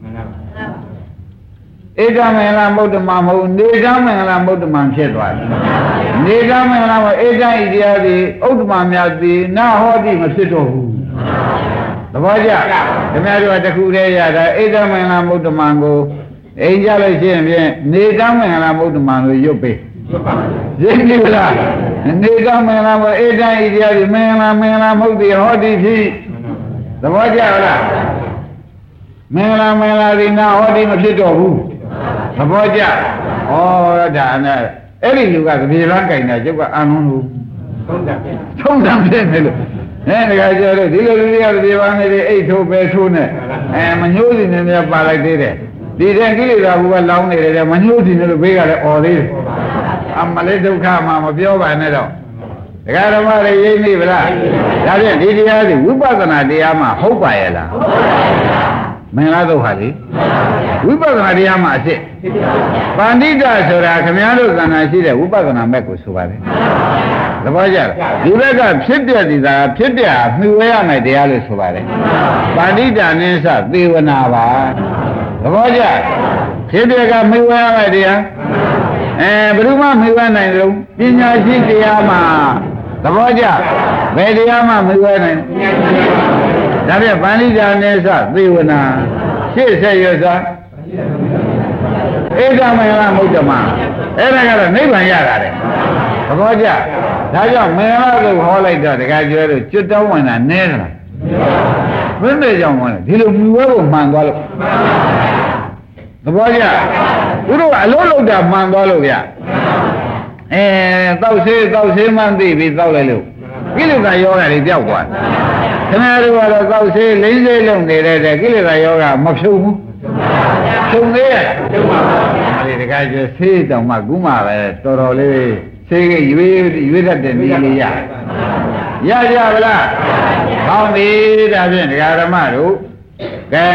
ဧကမင်္ဂလာမုဒ္ဓမာမဟုတ်နေကမင်္ဂလာမုဒ္ဓမာဖြစ်သွားတယ်နေကမင်္ဂလာမဧကဣတရားသည်ဥဒ္ဓမာများသည်နာဟောတိမဖြစ်တော့ဘူးသဘောကျခင်ဗျားတို့ကတခုတည်းရတာဧကမင်္ဂလာမုဒ္ဓမာကိုအိမ်ကြလို့ရှိရင်ဖြင့်နေကမင်္ဂလာမုဒ္ဓမာကိုရုပ်ပေးရင်းပြီလားနေကမင်္ဂလာမဧကဣတရားသည်မင်္ဂလာမင်္ဂလာမုဒ္ဓဟောတိဖြစ်သဘောကျလားမင်္ဂလာမင်္ဂလာသည်နာဟောတိမဖြစ်တော့ဘူးသဘောကျဩဒါနဲ့အဲ့ဒီလူကသပြေလန်းကြိုင်တာကျုပ်ကအလုံးလို့သုံးတံသုံးတံဖြစ်နေလို့အဲတခါကျတော့ဒီလိုလူတွေကသပြေပန်းနေတယ်အိတ်ထိုးပဲထိုးနဲ့အဲမညှိုးစီနေများပါလိုက်သေးတယ်ဒီတဲ့ကိလေသာဘုကလောင်းနေတယ်မညှိုးစီနေလို့ဘေးကလည်းអော်သေးတယ်အမလေးဒုက္ခမှမပြောပါနဲ့တော့ဒကာဓမ္မတွေရိပ်နေဗလားဒါဖြင့်ဒီတရားတွေဝိပဿနာတရားမှဟုတ်ပါရဲ့လားမင်္ဂလာသုတ်ဟာလေဝိပဿနာတရားမှာအစ်ပန္တိတဆိုတာခမည်းတော်သဏ္ဍာန်ရှိတဲ့ဝိပဿနာမဲ့ကိုဆိုပါတယ်သဘောကျလားဒီဘက်ကဖြစ်ပြသည်သာဖြစ်ပြမှီဝဲရမယ်တရားလို့ဆိုပါတယ်ပန္တိတနိစ္စသေဝနာပါသဘောကျဖြစ်ပြကမှီဝဲရမယ်တရားအဲဘယ်သူမှမှီဝဲနိုင်လို့ပညာရှိတရားမှာသဘောကျဘယ်တရားမှမှီဝဲနိုင်ဒါဖြင့်ပန္နိတာနိစ္စသေဝနာရှေ့ဆက်ရစားဧကမင်္ဂလာမုဒ္ဓမာအဲ့ဒါကတော့နိဗ္ဗာန်ရတာတဲ့သဘောကျဒါကြောင့်မင်္ဂလာကိုဟောလိုက်တော့တခါကျွဲလို့ကျွတ်တောင်းဝင်တာနဲသလားဘယ်နဲ့ကြောင့်ဝင်လဲဒီလိုမြူဝဲကိုမှန်သွားလို့သဘောကျသူတို့ကအလုံးလုံးတာမှန်သွားလို့ဗျအဲတောက်ဆေးတောက်ဆေးမှန်းသိပြီးတောက်လိုက်လို့ကိလေသာယောဂတွေပျောက်သွားတယ်ခင်ဗျားတို့ကတော့တောက်ဆေးလိမ့်ဆေးလုံးနေတဲ့ကိလေသာယောဂမဖြုတ်ဘူးဖြုတ်သေးရဲ့ဖြုတ်ပါဘူးအဲဒီတခါကျဆေးတောင်မှကုမှပဲတော်တော်လေးဆေးကရွေးရွေးတတ်တဲ့နည်းလေးရရကြဗလားကောင်းပြီဒါဖြင့်ဒကာဓမ္မတို့ကဲ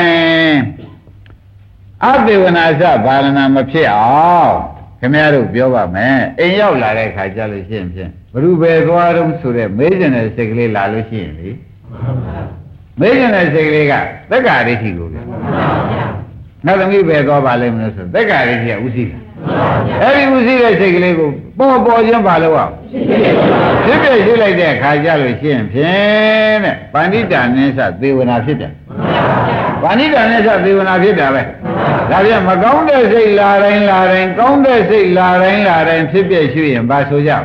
အသေဝနာစဘာလနာမဖြစ်အောင်ခင်ဗျားတို့ပြောပါမယ်အိမ်ရောက်လာတဲ့ခါကျလို့ရှိရင်ဖြင့်ဘ ᱹ ဘယ်သွားတော့ဆိုတဲ့မေးကျင်တဲ့စိတ်ကလေးလာလို့ရှိရင်လေမေးကျင်တဲ့စိတ်ကလေးကသက္ကာရိဋ္ဌိကိုလေနောက်သမီးဘယ်သွားပါလိမ့်မလို့ဆိုသက္ကာရိဋ္ဌိကဥသိအဲ့ဒီဥသိတဲ့စိတ်ကလေးကိုပေါ်ပေါ်ချင်းပါလို့အောင်ဖြစ်ပြရှိလိုက်တဲ့ခါကျလို့ရှိရင်ဖြင့်တဲ့ပန္တိတာနိစ္စသေဝနာဖြစ်တယ်ပန္တိတာနိစ္စသေဝနာဖြစ်တာပဲဒါပြန်မကောင်းတဲ့စိတ်လာတိုင်းလာတိုင်းကောင်းတဲ့စိတ်လာတိုင်းလာတိုင်းဖြစ်ပြရှိရင်ဘာဆိုကြ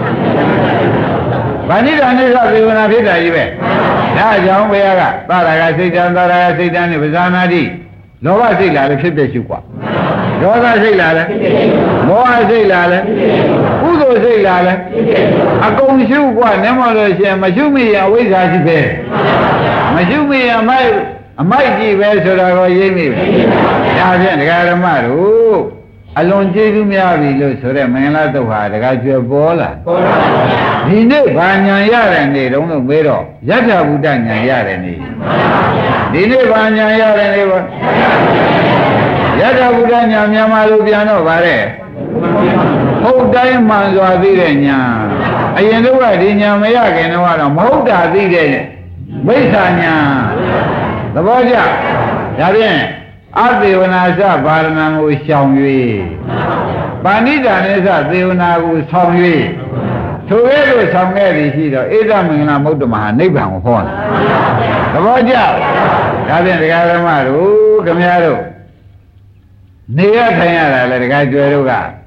ဗန္ဓိတာနိစ္စသေဝနာဖြစ်တာကြီးပဲဒါကြောင့်ဘုရားကသာရကစိတ်တံသာရကစိတ်တံနဲ့ပဇာနာတိလောဘစိတ်လာလည်းဖြစ်ပြရှိกว่าဒေါသစိတ်လာလည်းမောဟစိတ်လာလည်းကုသိုလ်စိတ်လာလည်းအကုန်ရှုกว่าနမလို့ရှိရင်မရှုမိရင်အဝိဇ္ဇာရှိပဲမရှုမိရင်အမိုက်အမိုက်ကြီးပဲဆိုတာကိုရိပ်မိပဲဒါဖြင့်ဒကာဓမ္မတို့အလွန်ကျေးဇူးများပြီလို့ဆိုတဲ့မင်္ဂလာတုတ်ဟာဒကာကျွယ်ပေါ်လာပေါ်လာပါဗျာဒီနေ့ဘာညာရတဲ့နေ့တုန်းလို့မေးတော့ယတ္ထဗုဒ္ဓညာရတဲ့နေ့မှန်ပါဗျာဒီနေ့ဘာညာရတဲ့နေ့ပါယတ္ထဗုဒ္ဓညာမြန်မာလိုပြန်တော့ဗါတဲ့ဟုတ်တိုင်းမှန်စွာသိတဲ့ညာအရင်တော့ကဒီညာမရခင်တော့မဟုတ်တာသိတဲ့မိစ္ဆာညာသဘောကျဒါဖြင့်အသေဝနာစဘာရဏံကိုရှောင်၍ပန္နိတာနိစ္စသေဝနာကိုဆောင်၍ထိုကဲ့သို့ဆောင်ခဲ့သည်ရှိတော့ဧကမင်္ဂလာမုဒ္ဓမဟာနိဗ္ဗာန်ကိုဟောတယ်သဘောကျဒါဖြင့်ဒကာဓမ္မတို့ခင်ဗျားတို့နေရထိုင်ရတာလေဒကာကျွယ်တို့က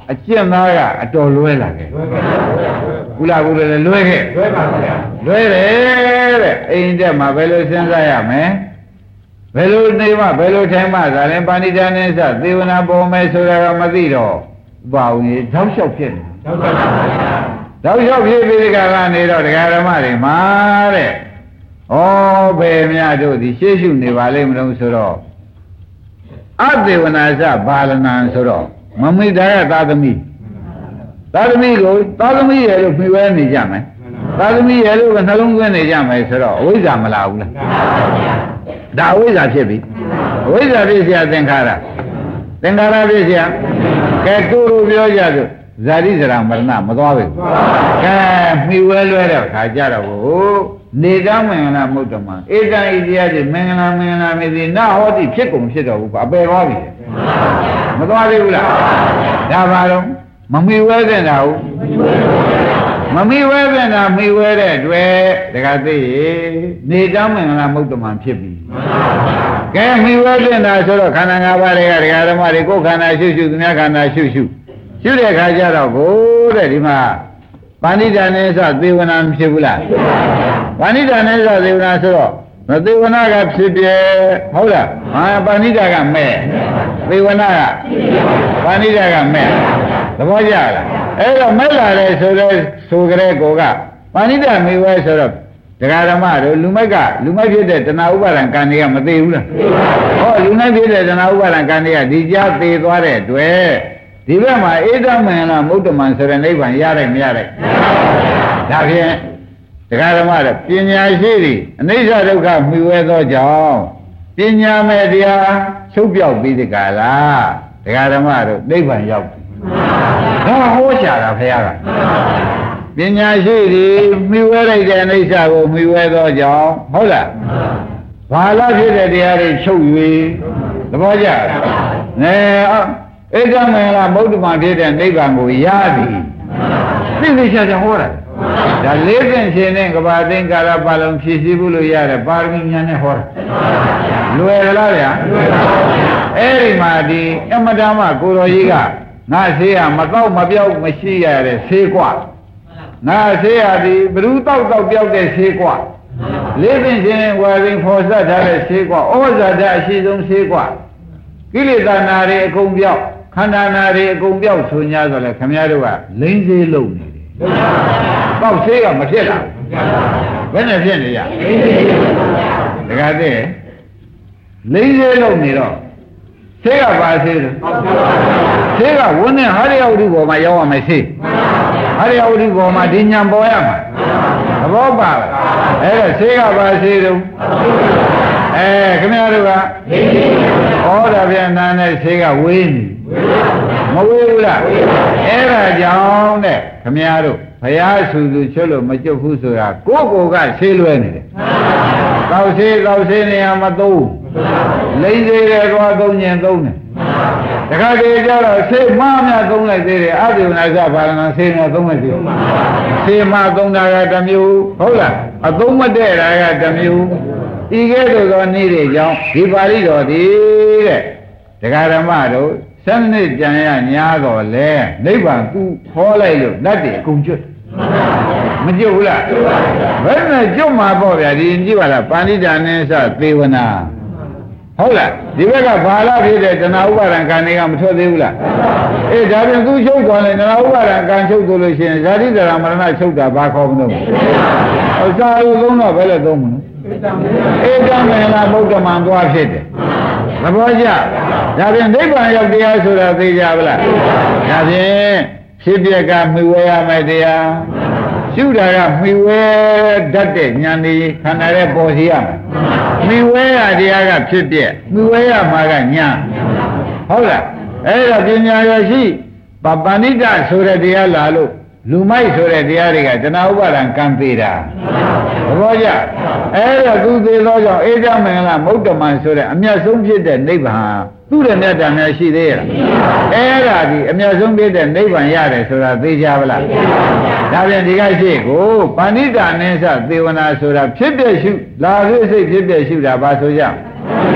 အကျင့်သားကအတော်လွဲလာခဲ့ဘုလားဘုလည်းလွဲခဲ့လွဲပါဗျာလွဲတယ်တဲ့အိမ်တက်မှာဘယ်လိုစဉ်းစားရမလဲဘယ်လိုနေမှဘယ်လိုထိုင်မှသာလဲပါဏိတာနဲ့စသေဝနာပေါ်မယ်ဆိုတာကမသိတော့ဘာဝင်တောက်လျှောက်ဖြစ်နေတောက်လျှောက်ဖြစ်ပြီးဒီကကနေတော့ဒကာဓမ္မတွေမှာတဲ့ဩဘယ်များတို့ဒီရှေ့ရှုနေပါလိမ့်မလို့ဆိုတော့အသေဝနာစဘာလနာဆိုတော့မမိတာကသာသမီသာသမီကိုသာသမီရဲ့လို့ပြွဲနေကြမယ်သာသမီရဲ့လို့ကနှလုံးသွင်းနေကြမယ်ဆိုတော့အဝိဇ္ဇာမလာဘူးလားဒါအဝိဇ္ဇာဖြစ်ပြီအဝိဇ္ဇာဖြစ်เสียသင်္ခါရသင်္ခါရဖြစ်เสียကဲတူတူပြောကြစို့ဇာတိဇရာမရဏမသွားဘူးကဲမှီဝဲလွဲတဲ့ခါကြတော့ကိုနေတမင်္ဂလာမုဒ္ဓမဧတံဣတိယတိမင်္ဂလာမင်္ဂလာမေတိနဟောတိဖြစ်ကုန်ဖြစ်တော်ဘူးအပယ်သွားပြီမသွားသေးဘူးလားဒါပါတော့မမီဝဲတဲ့တာဟုတ်မမီဝဲတဲ့တာမီဝဲတဲ့တွေ့တခါသိရေနေတမင်္ဂလာမုဒ္ဓမဖြစ်ပြီကဲမီဝဲတဲ့တာဆိုတော့ခန္ဓာ၅ပါးတွေကဒကာဓမ္မတွေကိုယ်ခန္ဓာရှုရှုသူများခန္ဓာရှုရှုရှုတဲ့ခါကျတော့ကိုတဲ့ဒီမှာပါဏိတာနဲ့စသေဝနာမဖြစ်ဘူးလားပါဏိတာနဲ့စသေဝနာဆိုတော့မသေဝနာကဖြစ်ပြဟုတ်လားဟာပါဏိတာကမဲ့သေဝနာကပါဏိတာကမဲ့သဘောကျလားအဲ့တော့မဲ့လာတယ်ဆိုတော့ဆိုကြတဲ့ကိုကပါဏိတာမေဝဲဆိုတော့ဒကာဓမ္မတို့လူမိုက်ကလူမိုက်ဖြစ်တဲ့တဏှာဥပါဒံကံတွေကမသေးဘူးလားဟောလူမိုက်ဖြစ်တဲ့တဏှာဥပါဒံကံတွေကဒီကြားသေသွားတဲ့တွေ့ဒီဘက်မှာဧတမင်္ဂလာမုဒ္ဓမံဆိုတဲ့နိဗ္ဗာန်ရနိုင်မရနိုင်ဒါဖြင့်ဒကာဓမ္မတို့ပညာရှိတွေအနိစ္စဒုက္ခမှီဝဲသောကြောင့်ပညာမဲ့တရားချုပ်ပြောက်ပြီးဒီကလာဒကာဓမ္မတို့နိဗ္ဗာန်ရောက်ပြီဒါဟောရှာတာဘုရားကပညာရှိတွေမှီဝဲလိုက်တဲ့အနိစ္စကိုမှီဝဲသောကြောင့်ဟုတ်လားဘာလို့ဖြစ်တဲ့တရားတွေချုပ်၍သဘောကျနဲဧကမင်္ဂလာဗုဒ္ဓမာဖြစ်တဲ့နိဗ္ဗာန်ကိုရသည်သိသိချာချာဟောတာဒါလေးဖြင့်ရှင်တဲ့ကဘာသိင်္ဂါရပါလုံးဖြည့်ဆည်းဖို့လို့ရတဲ့ပါရမီညာနဲ့ဟောတာလွယ်လားဗျာအဲ့ဒီမှာဒီအမတမကိုတော်ကြီးကငါဆေးရမတော့မပြောက်မရှိရတဲ့ဆေးกว่าငါဆေးရဒီဘ누구တောက်တောက်ပြောက်တဲ့ဆေးกว่าလေးဖြင့်ရှင်ဝါရင်ဖော်ဆက်ထားတဲ့ဆေးกว่าဩဇာတအရှိဆုံးဆေးกว่าကိလေသာနာတွေအကုန်ပြောက်ခန္ဓာနာတွေအကုန်ပြောက်ဆို냐ဆိုလဲခမည်းတော်ကလိမ့်သေးလုံးနေတယ်။ပေါက်သေးကမဖြစ်လာဘူး။ဘယ်နဲ့ဖြစ်နေရ။တခါတည်းလိမ့်သေးလုံးနေတော့သေးကပါသေးတယ်။သေးကဝန်းနဲ့ဟာရယဝတိပေါ်မှာရောက်ရမယ်သေး။ဟာရယဝတိပေါ်မှာဒီညာပေါ်ရမှာ။သဘောပါလား။အဲ့တော့သေးကပါသေးတယ်။အဲခင်ဗျားတို့ကဩဒါပြန်နာနဲ့ဆေးကဝေးနေမဝေးဘူးလားအဲ့ဒါကြောင့်တဲ့ခင်ဗျားတို့ဘုရားဆူဆူချွတ်လို့မကြွဘူးဆိုတာကိုယ့်ကိုယ်ကဆေးလွဲနေတယ်တောက်ဆေးတောက်ဆေးနေရမသုံးလိမ့်သေးတယ်သွားသုံးညင်သုံးတယ်တခါတည်းကျတော့ဆေးမများသုံးလိုက်သေးတယ်အဒိဝနာစဘာလနာဆေးနဲ့သုံးလိုက်သေးတယ်ဆေးမသုံးတာကတစ်မျိုးဟုတ်လားအသုံးမတည့်တာကတစ်မျိုးဤကဲ့သို့သောနေ့တွေကြောင့်ဒီပါဠိတော်သည်တဲ့ဒကာဓမ္မတို့ဆယ်မိနစ်ကြံရညာတော်လဲနိဗ္ဗာန်ကူခေါ်လိုက်လို့လက်တွေအကုန်ကျွတ်မကျွတ်ဘူးလားဘယ်နဲ့ကျွတ်မှာပေါ့ဗျာဒီကြည့်ပါလားပါဠိတာနဲ့စသေဝနာဟုတ်လားဒီဘက်ကဘာလာဖြစ်တဲ့တဏှာဥပါဒံကံတွေကမထွက်သေးဘူးလားအေးဒါပြန်သူချုပ်သွားတယ်တဏှာဥပါဒံကံချုပ်သွားလို့ရှိရင်ဇာတိဇရာမရဏချုပ်တာဘာခေါ်မလို့အစာရုံသုံးတော့ဘယ်လဲသုံးမလို့ဧကမင်္ဂလာဗုဒ္ဓမံသွားဖြစ်တယ်သဘောကျဒါပြန်နိဗ္ဗာန်ရောက်တရားဆိုတာသိကြပါလားဒါဖြင့်ဖြစ်ပြကမှီဝဲရမယ်တရားရှုတာကမှီဝဲတတ်တဲ့ဉာဏ်ကြီးခန္ဓာရဲ့ပေါ်စီရမယ်မှီဝဲရတရားကဖြစ်ပြမှီဝဲရမှာကဉာဏ်ဟုတ်လားအဲ့ဒါပညာရရှိပပဏိတဆိုတဲ့တရားလာလို့လူမိုက်ဆိုတဲ့တရားတွေကတဏှာဥပါဒံကံသေးတာသဘောကျအဲ့ဒါသူသေးသောကြောင့်ဧကမင်္ဂလာမုဒ္ဓမံဆိုတဲ့အမြတ်ဆုံးဖြစ်တဲ့နိဗ္ဗာန်သူ့ရဲ့မြတ်တာများရှိသေးရဲ့အဲ့ဒါဒီအမြတ်ဆုံးဖြစ်တဲ့နိဗ္ဗာန်ရတယ်ဆိုတာသိကြပါလားဒါပြန်ဒီကရှိကိုပဏိတာနိစ္စသေဝနာဆိုတာဖြစ်ပြရှုလာဖြစ်စိတ်ဖြစ်ပြရှုတာပါဆိုကြ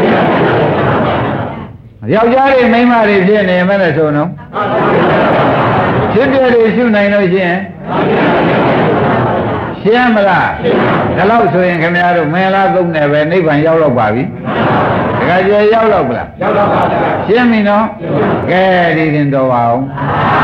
ယောက်ျားတွေမိန်းမတွေဖြစ်နေမှလည်းဆိုနော်ဖြစ်ပြတွေရှုနိုင်လို့ရှိရင်ရှင်းမလားဒါလို့ဆိုရင်ခင်ဗျားတို့မင်္ဂလာသုံးတယ်ပဲနိဗ္ဗာန်ရောက်တော့ပါပြီတခါကျရောက်တော့ဗလားရောက်တော့ပါဗျာရှင်းပြီနော်ကဲဒီရင်တော်ပါအောင်